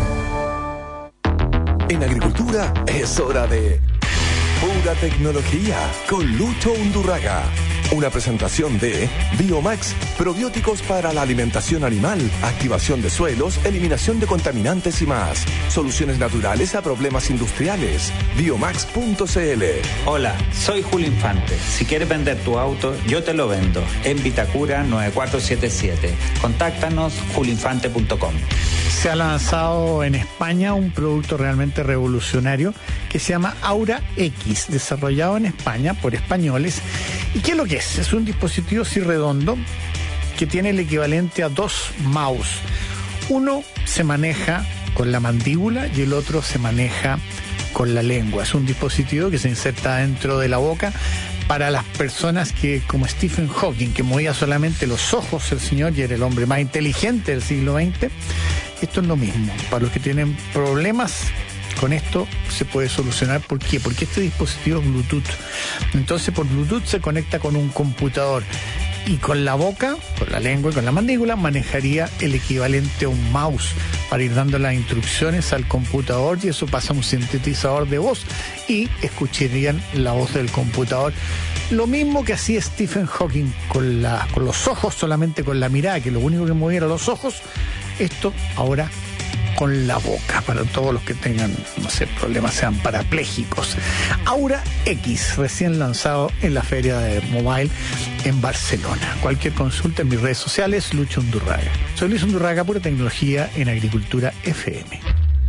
En agricultura es hora de Pura Tecnología con Lucho Undurraga. Una presentación de Biomax, probióticos para la alimentación animal, activación de suelos, eliminación de contaminantes y más. Soluciones naturales a problemas industriales. Biomax punto c l. Hola, soy Julio Infante. Si quieres vender tu auto, yo te lo vendo. En Vitacura nueve cuatro siete siete. Contáctanos julio infante punto com. Se ha lanzado en España un producto realmente revolucionario que se llama Aura X, desarrollado en España por españoles. ¿Y qué es lo que es? Es un dispositivo así redondo que tiene el equivalente a dos mouse. Uno se maneja con la mandíbula y el otro se maneja con la lengua. Es un dispositivo que se inserta dentro de la boca para las personas que, como Stephen Hawking, que movía solamente los ojos el señor y era el hombre más inteligente del siglo veinte. Esto es lo mismo. Para los que tienen problemas con esto se puede solucionar. ¿Por qué? Porque este dispositivo es Bluetooth. Entonces por Bluetooth se conecta con un computador y con la boca, con la lengua y con la mandíbula manejaría el equivalente a un mouse para ir dando las instrucciones al computador, y eso pasa a un sintetizador de voz y escucharían la voz del computador. Lo mismo que hacía Stephen Hawking con, la, con los ojos, solamente con la mirada, que lo único que movía era los ojos. Esto ahora con la boca, para todos los que tengan, no sé, problemas, sean parapléjicos. Aura X, recién lanzado en la Feria de Mobile en Barcelona. Cualquier consulta en mis redes sociales, Lucho Undurraga. Soy Luis Undurraga, Pura Tecnología en Agricultura F M.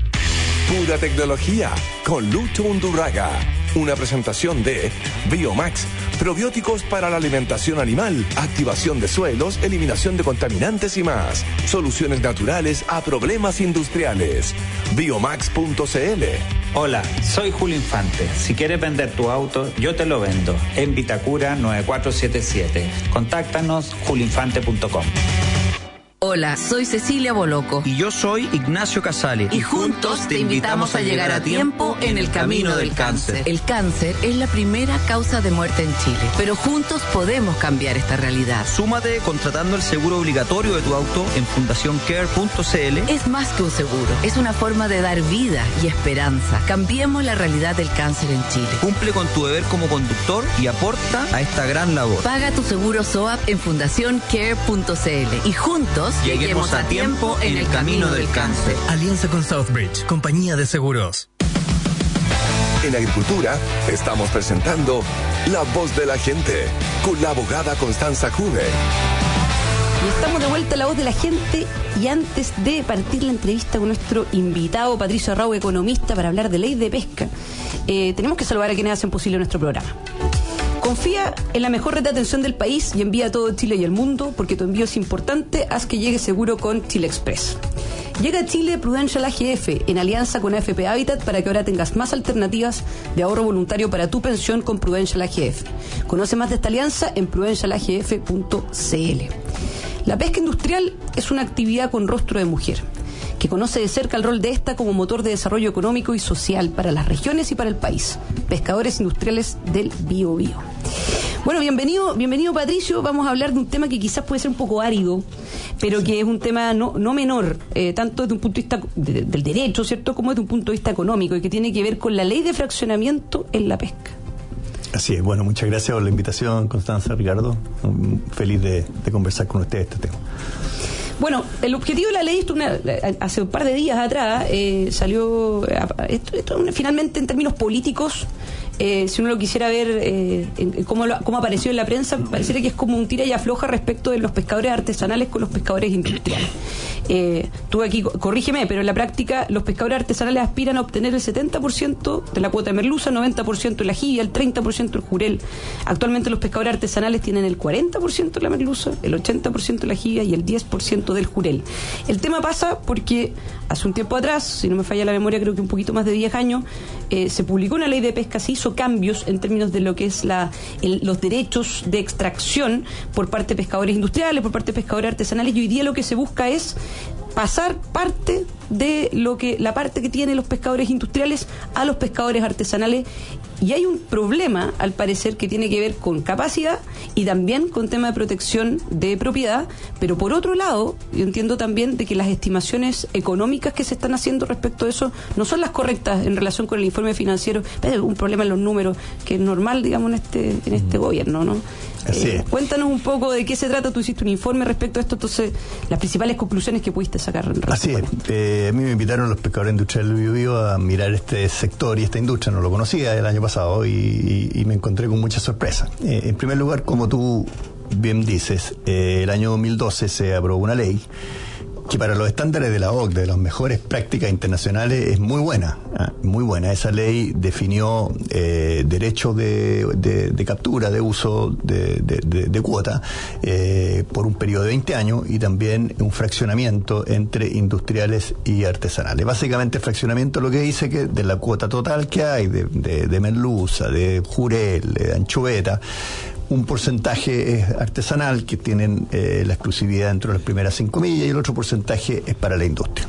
Pura Tecnología con Lucho Undurraga. Una presentación de Biomax, probióticos para la alimentación animal, activación de suelos, eliminación de contaminantes y más. Soluciones naturales a problemas industriales. Biomax punto c l. Hola, soy Julio Infante. Si quieres vender tu auto, yo te lo vendo. En Vitacura nueve cuatro siete siete. Contáctanos julio infante punto com. Hola, soy Cecilia Boloco. Y yo soy Ignacio Casale. Y juntos te invitamos a llegar a tiempo en el camino del cáncer. El cáncer es la primera causa de muerte en Chile, pero juntos podemos cambiar esta realidad. Súmate contratando el seguro obligatorio de tu auto en fundación care punto c l. Es más que un seguro, es una forma de dar vida y esperanza. Cambiemos la realidad del cáncer en Chile. Cumple con tu deber como conductor y aporta a esta gran labor. Paga tu seguro S O A P en fundación care punto c l y juntos lleguemos a tiempo en el camino del cáncer. Alianza con Southbridge, compañía de seguros. En Agricultura estamos presentando La Voz de la Gente con la abogada Constanza Huber. Y estamos de vuelta a La Voz de la Gente, y antes de partir la entrevista con nuestro invitado Patricio Arrau, economista, para hablar de ley de pesca, eh, tenemos que saludar a quienes hacen posible nuestro programa. Confía en la mejor red de atención del país y envía a todo Chile y el mundo, porque tu envío es importante. Haz que llegue seguro con Chile Express. Llega a Chile Prudential A G F en alianza con A F P Habitat para que ahora tengas más alternativas de ahorro voluntario para tu pensión con Prudential A G F. Conoce más de esta alianza en prudential a g f punto c l. La pesca industrial es una actividad con rostro de mujer, que conoce de cerca el rol de esta como motor de desarrollo económico y social para las regiones y para el país. Pescadores industriales del Biobío. Bueno, bienvenido, bienvenido Patricio. Vamos a hablar de un tema que quizás puede ser un poco árido, pero que es un tema no, no menor, eh, tanto desde un punto de vista de, del derecho, ¿cierto?, como desde un punto de vista económico, y que tiene que ver con la ley de fraccionamiento en la pesca. Así es. Bueno, muchas gracias por la invitación, Constanza, Ricardo. Feliz de, de conversar con ustedes este tema. Bueno, el objetivo de la ley, esto una, hace un par de días atrás, eh, salió, esto, esto, finalmente en términos políticos, eh, si uno lo quisiera ver eh, en, en cómo, lo, cómo apareció en la prensa, pareciera que es como un tira y afloja respecto de los pescadores artesanales con los pescadores industriales. Eh, tú aquí, corrígeme, pero en la práctica los pescadores artesanales aspiran a obtener el setenta por ciento de la cuota de merluza, noventa por ciento de la jibia, el treinta por ciento del jurel. Actualmente los pescadores artesanales tienen el cuarenta por ciento de la merluza, el ochenta por ciento de la jibia y el diez por ciento del jurel. El tema pasa porque hace un tiempo atrás, si no me falla la memoria, creo que un poquito más de diez años, eh, se publicó una ley de pesca, se hizo cambios en términos de lo que es la el, los derechos de extracción por parte de pescadores industriales, por parte de pescadores artesanales, y hoy día lo que se busca es pasar parte de lo que la parte que tienen los pescadores industriales a los pescadores artesanales, y hay un problema al parecer que tiene que ver con capacidad y también con tema de protección de propiedad. Pero por otro lado, yo entiendo también de que las estimaciones económicas que se están haciendo respecto a eso no son las correctas en relación con el informe financiero. Hay un problema en los números que es normal, digamos, en este en este gobierno, ¿no? Así eh, es. Cuéntanos un poco de qué se trata. Tú hiciste un informe respecto a esto, entonces las principales conclusiones que pudiste sacar en relación. Así es. Eh, a mí me invitaron los pescadores industriales del Biobío a mirar este sector y esta industria. No lo conocía el año pasado y, y, y me encontré con mucha sorpresa. Eh, en primer lugar, como tú bien dices, eh, el año dos mil doce se aprobó una ley que para los estándares de la O C D E, de las mejores prácticas internacionales, es muy buena, ¿eh? muy buena. Esa ley definió eh, derechos de, de, de captura, de uso de, de, de, de cuota eh, por un periodo de veinte años, y también un fraccionamiento entre industriales y artesanales. Básicamente el fraccionamiento lo que dice que de la cuota total que hay de, de, de merluza, de jurel, de anchoveta, un porcentaje es artesanal, que tienen eh, la exclusividad dentro de las primeras cinco millas, y el otro porcentaje es para la industria.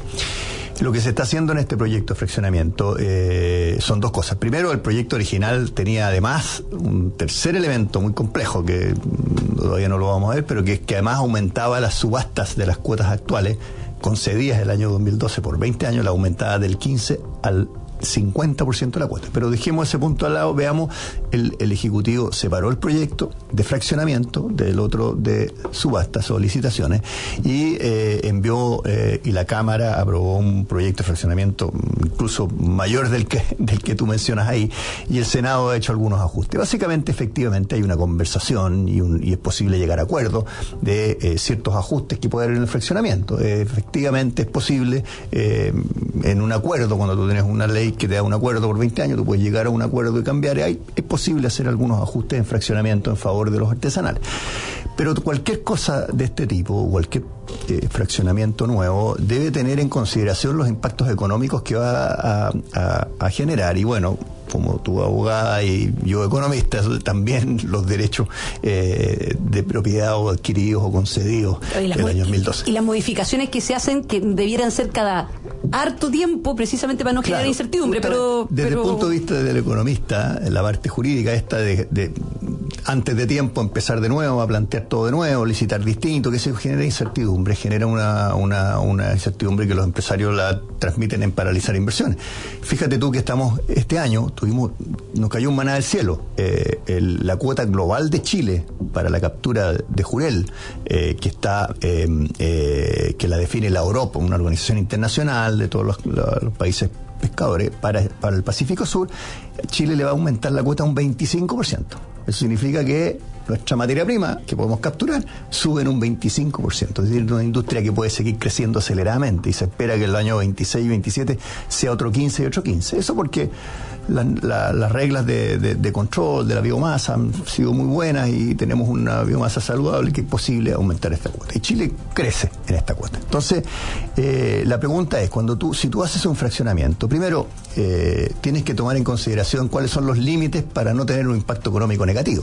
Lo que se está haciendo en este proyecto de fraccionamiento eh, son dos cosas. Primero, el proyecto original tenía además un tercer elemento muy complejo que todavía no lo vamos a ver, pero que es que además aumentaba las subastas de las cuotas actuales concedidas el año dos mil doce por veinte años, la aumentaba del quince al cincuenta por ciento de la cuota. Pero dejemos ese punto al lado, veamos, el, el Ejecutivo separó el proyecto de fraccionamiento del otro de subastas o licitaciones, y eh, envió eh, y la Cámara aprobó un proyecto de fraccionamiento incluso mayor del que del que tú mencionas ahí, y el Senado ha hecho algunos ajustes. Básicamente, efectivamente, hay una conversación y, un, y es posible llegar a acuerdos de eh, ciertos ajustes que puede haber en el fraccionamiento. Eh, efectivamente es posible eh, en un acuerdo, cuando tú tienes una ley que te da un acuerdo por veinte años, tú puedes llegar a un acuerdo y cambiar. Hay, es posible hacer algunos ajustes en fraccionamiento en favor de los artesanales. Pero cualquier cosa de este tipo, cualquier eh, fraccionamiento nuevo, debe tener en consideración los impactos económicos que va a, a, a generar. Y bueno, como tu abogada y yo economista, también los derechos eh, de propiedad o adquiridos o concedidos en el año dos mil doce. Y las modificaciones que se hacen, que debieran ser cada harto tiempo, precisamente para no generar claro, incertidumbre, pero... Desde pero... el punto de vista del economista, la parte jurídica esta de, de antes de tiempo empezar de nuevo, a plantear todo de nuevo, licitar distinto, que se genera incertidumbre, genera una, una, una incertidumbre que los empresarios la transmiten en paralizar inversiones. Fíjate tú que estamos, este año, tuvimos, nos cayó un maná del cielo. Eh, el, la cuota global de Chile para la captura de jurel, eh, que está, eh, eh, que la define la Europa, una organización internacional de todos los, los, los países pescadores, para, para el Pacífico Sur, Chile le va a aumentar la cuota un veinticinco por ciento. Eso significa que nuestra materia prima, que podemos capturar, sube en un veinticinco por ciento. Es decir, una industria que puede seguir creciendo aceleradamente y se espera que el año veintiséis y veintisiete sea otro quince y otro quince. Eso porque la, la, las reglas de, de, de control de la biomasa han sido muy buenas y tenemos una biomasa saludable que es posible aumentar esta cuota. Y Chile crece en esta cuota. Entonces, eh, la pregunta es, cuando tú, si tú haces un fraccionamiento, primero eh, tienes que tomar en consideración cuáles son los límites para no tener un impacto económico negativo.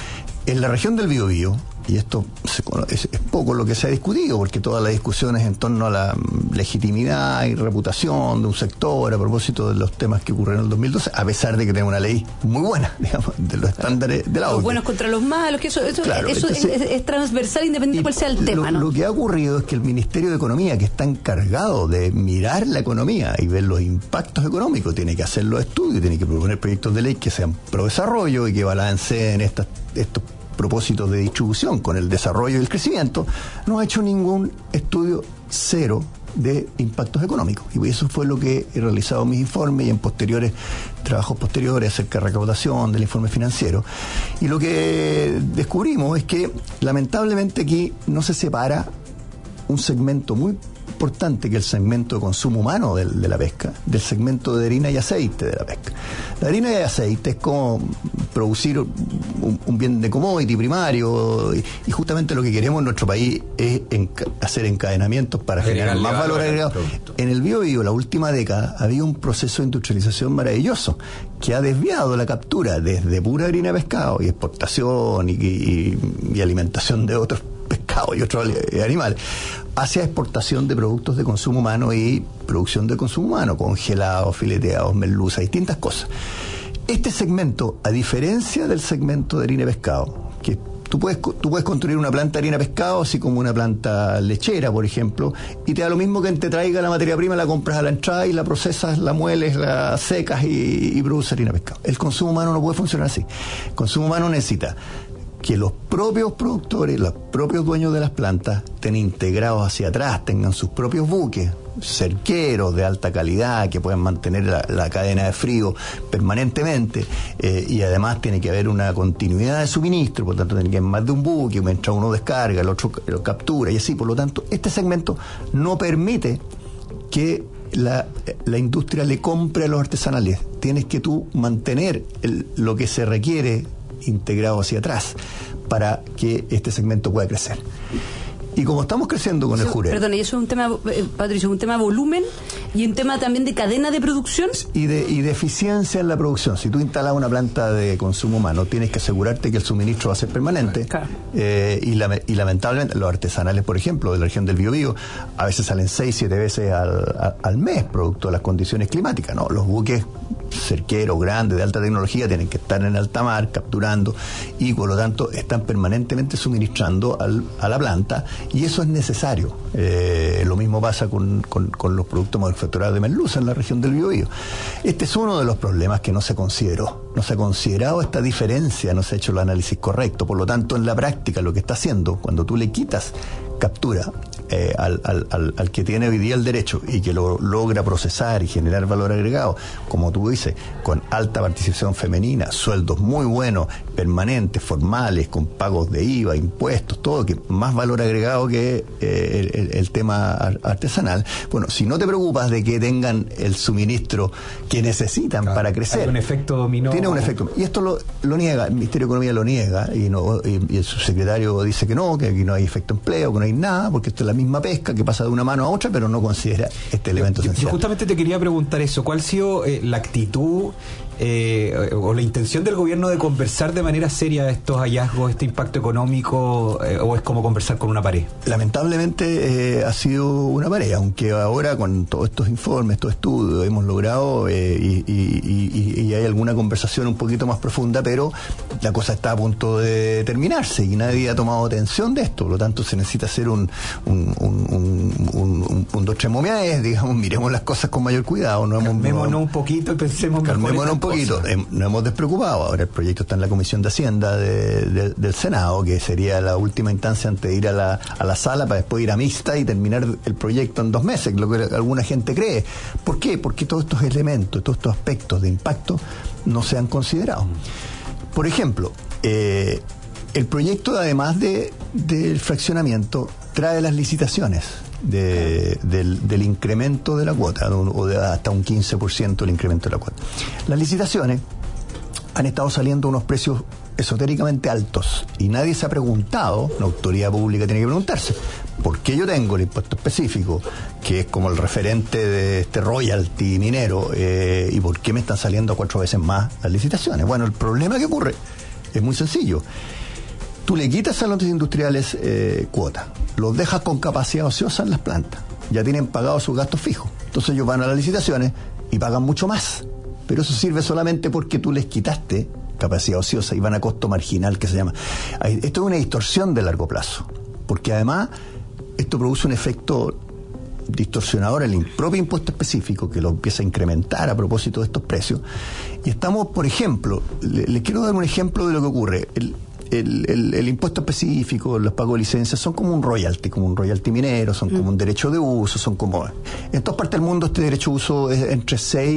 En la región del Biobío, y esto se, es, es poco lo que se ha discutido, porque todas las discusiones en torno a la legitimidad y reputación de un sector a propósito de los temas que ocurrieron en el dos mil doce, a pesar de que tenemos una ley muy buena, digamos, de los estándares de la O CDE. Los buenos contra los malos, que eso, eso, claro, eso entonces, es, es transversal independiente de cuál sea el tema, lo, ¿no? Lo que ha ocurrido es que el Ministerio de Economía, que está encargado de mirar la economía y ver los impactos económicos, tiene que hacer los estudios, tiene que proponer proyectos de ley que sean pro desarrollo y que balanceen estas, estos propósitos de distribución con el desarrollo y el crecimiento, no ha hecho ningún estudio cero de impactos económicos. Y eso fue lo que he realizado en mis informes y en posteriores trabajos posteriores acerca de recaudación, del informe financiero. Y lo que descubrimos es que lamentablemente aquí no se separa un segmento muy importante, que es el segmento de consumo humano de, de la pesca, del segmento de harina y aceite de la pesca. La harina y el aceite es como producir un, un bien de commodity primario, y, y justamente lo que queremos en nuestro país es enca- hacer encadenamientos para generar más valor agregado. En el Biobío, la última década, había un proceso de industrialización maravilloso que ha desviado la captura desde pura harina de pescado y exportación y, y, y alimentación de otros pescados y otros animales hacia exportación de productos de consumo humano y producción de consumo humano, congelados, fileteados, merluza, distintas cosas. Este segmento, a diferencia del segmento de harina de pescado, que tú puedes, tú puedes construir una planta de harina de pescado, así como una planta lechera, por ejemplo, y te da lo mismo que te traiga la materia prima, la compras a la entrada y la procesas, la mueles, la secas y, y produces harina de pescado. El consumo humano no puede funcionar así. El consumo humano necesita que los propios productores, los propios dueños de las plantas, estén integrados hacia atrás, tengan sus propios buques, cerqueros de alta calidad, que puedan mantener la, la cadena de frío permanentemente, eh, y además tiene que haber una continuidad de suministro, por lo tanto tiene que haber más de un buque, mientras uno descarga, el otro lo captura, y así. Por lo tanto, este segmento no permite que la, la industria le compre a los artesanales. Tienes que tú mantener el, lo que se requiere integrado hacia atrás para que este segmento pueda crecer. Y como estamos creciendo con eso, el jurel... Perdón, y eso es un tema, eh, Patricio, un tema de volumen y un tema también de cadena de producción. Y de, y de eficiencia en la producción. Si tú instalas una planta de consumo humano, tienes que asegurarte que el suministro va a ser permanente. Claro. Eh, y, la, y lamentablemente, los artesanales, por ejemplo, de la región del Biobío, a veces salen seis, siete veces al, a, al mes, producto de las condiciones climáticas, ¿no? Los buques cerqueros, grandes, de alta tecnología, tienen que estar en alta mar, capturando, y por lo tanto están permanentemente suministrando al, a la planta, y eso es necesario. Eh, lo mismo pasa con, con, con los productos manufacturados de merluza en la región del Biobío. Este es uno de los problemas que no se consideró. No se ha considerado esta diferencia, no se ha hecho el análisis correcto. Por lo tanto, en la práctica, lo que está haciendo, cuando tú le quitas captura eh, al, al, al, al que tiene hoy día el derecho y que lo logra procesar y generar valor agregado, como tú dices, con alta participación femenina, sueldos muy buenos, permanentes, formales, con pagos de I V A, impuestos, todo, que más valor agregado que eh, el, el tema artesanal. Bueno, si no te preocupas de que tengan el suministro que necesitan, claro, para crecer, hay un efecto dominó. Tiene un efecto. Y esto lo, lo niega, el Ministerio de Economía lo niega, y, no, y, y el subsecretario dice que no, que aquí no hay efecto empleo, que no hay nada, porque esto es la misma pesca que pasa de una mano a otra, pero no considera este elemento yo, esencial. Yo justamente te quería preguntar eso, ¿cuál ha sido eh, la actitud eh, o la intención del gobierno de conversar de manera seria estos hallazgos, este impacto económico, eh, o es como conversar con una pared? Lamentablemente eh, ha sido una pared, aunque ahora con todos estos informes, estos estudios, hemos logrado eh, y, y, y, y hay alguna conversación un poquito más profunda, pero la cosa está a punto de terminarse y nadie ha tomado atención de esto, por lo tanto se necesita hacer un un, un, un, un, un, un dos tres momiaes, digamos, miremos las cosas con mayor cuidado. No hemos, calmémonos no, un poquito y pensemos mejor. Calmémonos un poquito, eh, no hemos despreocupado. Ahora el proyecto está en la Comisión de Hacienda de, de, del Senado, que sería la última instancia antes de ir a la, a la sala para después ir a mixta y terminar el proyecto en dos meses, lo que alguna gente cree. ¿Por qué? Porque todos estos elementos, todos estos aspectos de impacto no se han considerado. Por ejemplo, eh, el proyecto, además de del fraccionamiento, trae las licitaciones de, del, del incremento de la cuota, o de hasta un quince por ciento del incremento de la cuota. Las licitaciones han estado saliendo a unos precios esotéricamente altos y nadie se ha preguntado, la autoridad pública tiene que preguntarse, ¿por qué yo tengo el impuesto específico, que es como el referente de este royalty minero, eh, y por qué me están saliendo cuatro veces más las licitaciones? Bueno, el problema que ocurre es muy sencillo. Tú le quitas a los industriales eh, cuotas, los dejas con capacidad ociosa en las plantas, ya tienen pagados sus gastos fijos, entonces ellos van a las licitaciones y pagan mucho más, pero eso sirve solamente porque tú les quitaste capacidad ociosa y van a costo marginal, que se llama. Esto es una distorsión de largo plazo, porque además esto produce un efecto distorsionador en el propio impuesto específico, que lo empieza a incrementar a propósito de estos precios. Y estamos, por ejemplo, le, le quiero dar un ejemplo de lo que ocurre. El, el, el, el impuesto específico, los pagos de licencias son como un royalty, como un royalty minero, son mm. como un derecho de uso, son como... En todas partes del mundo este derecho de uso es entre seis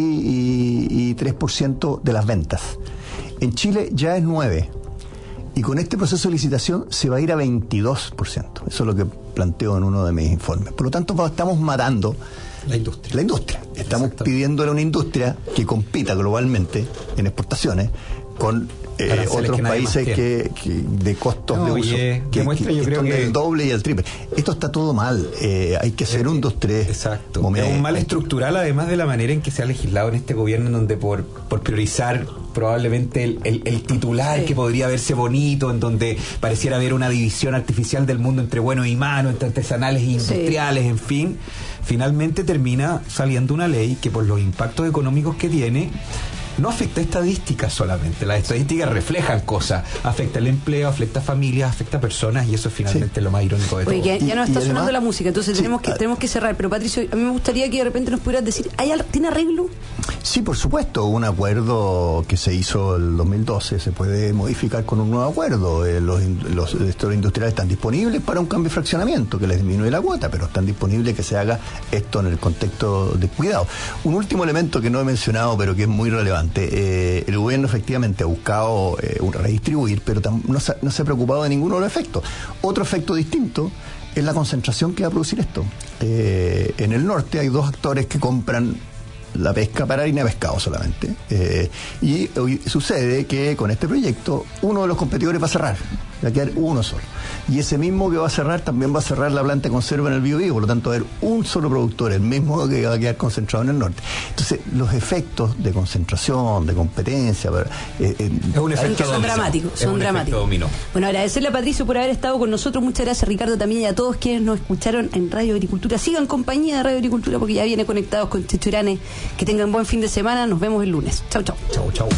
y tres por ciento de las ventas. En Chile ya es nueve por ciento. Y con este proceso de licitación se va a ir a veintidós por ciento. Eso es lo que planteo en uno de mis informes. Por lo tanto, estamos matando la industria. La industria. Estamos pidiéndole a una industria que compita globalmente en exportaciones con eh, otros que países que, que de costos no, de uso oye, que, demuestra, que, yo creo que el doble y el triple. Esto está todo mal. Eh, hay que hacer un dos tres. Exacto. Es un mal estructural, además de la manera en que se ha legislado en este gobierno, en donde por, por priorizar probablemente el, el, el titular, sí, que podría verse bonito, en donde pareciera haber una división artificial del mundo entre bueno y malo, entre artesanales e industriales, sí, en fin, finalmente termina saliendo una ley que por los impactos económicos que tiene no afecta a estadísticas solamente. Las estadísticas reflejan cosas. Afecta el empleo, afecta a familias, afecta a personas, y eso es finalmente sí, lo más irónico de Oye, todo. Ya, ya nos está y sonando además, la música, entonces sí, tenemos que a, tenemos que cerrar. Pero Patricio, a mí me gustaría que de repente nos pudieras decir, ¿hay, ¿tiene arreglo? Sí, por supuesto. Un acuerdo que se hizo el dos mil doce se puede modificar con un nuevo acuerdo. Eh, los, los sectores industriales están disponibles para un cambio de fraccionamiento que les disminuye la cuota, pero están disponibles que se haga esto en el contexto de cuidado. Un último elemento que no he mencionado, pero que es muy relevante. Eh, el gobierno efectivamente ha buscado eh, redistribuir, pero tam- no, se, no se ha preocupado de ninguno de los efectos. Otro efecto distinto es la concentración que va a producir esto. Eh, en el norte hay dos actores que compran la pesca para harina de pescado solamente. Eh, y hoy sucede que con este proyecto uno de los competidores va a cerrar, va a quedar uno solo. Y ese mismo que va a cerrar también va a cerrar la planta de conserva en el Biobío, por lo tanto va a haber un solo productor, el mismo que va a quedar concentrado en el norte. Entonces, los efectos de concentración, de competencia, eh, eh, es un efecto son dramáticos, son dramáticos. Bueno, agradecerle a Patricio por haber estado con nosotros, muchas gracias Ricardo también, y a todos quienes nos escucharon en Radio Agricultura. Sigan compañía de Radio Agricultura porque ya viene Conectados con Chichurane. Que tengan buen fin de semana, nos vemos el lunes. Chau, chau. Chau, chau.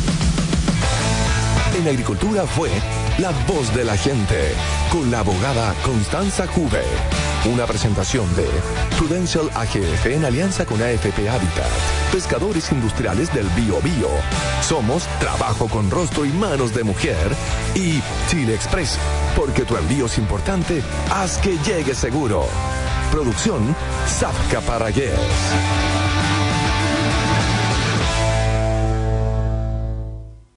En Agricultura fue La Voz de la Gente, con la abogada Constanza Juve. Una presentación de Prudential A G F en alianza con A F P Habitat, pescadores industriales del Bío Bío. Somos Trabajo con Rostro y Manos de Mujer y Chile Express, porque tu envío es importante, haz que llegue seguro. Producción Zafka Paragués.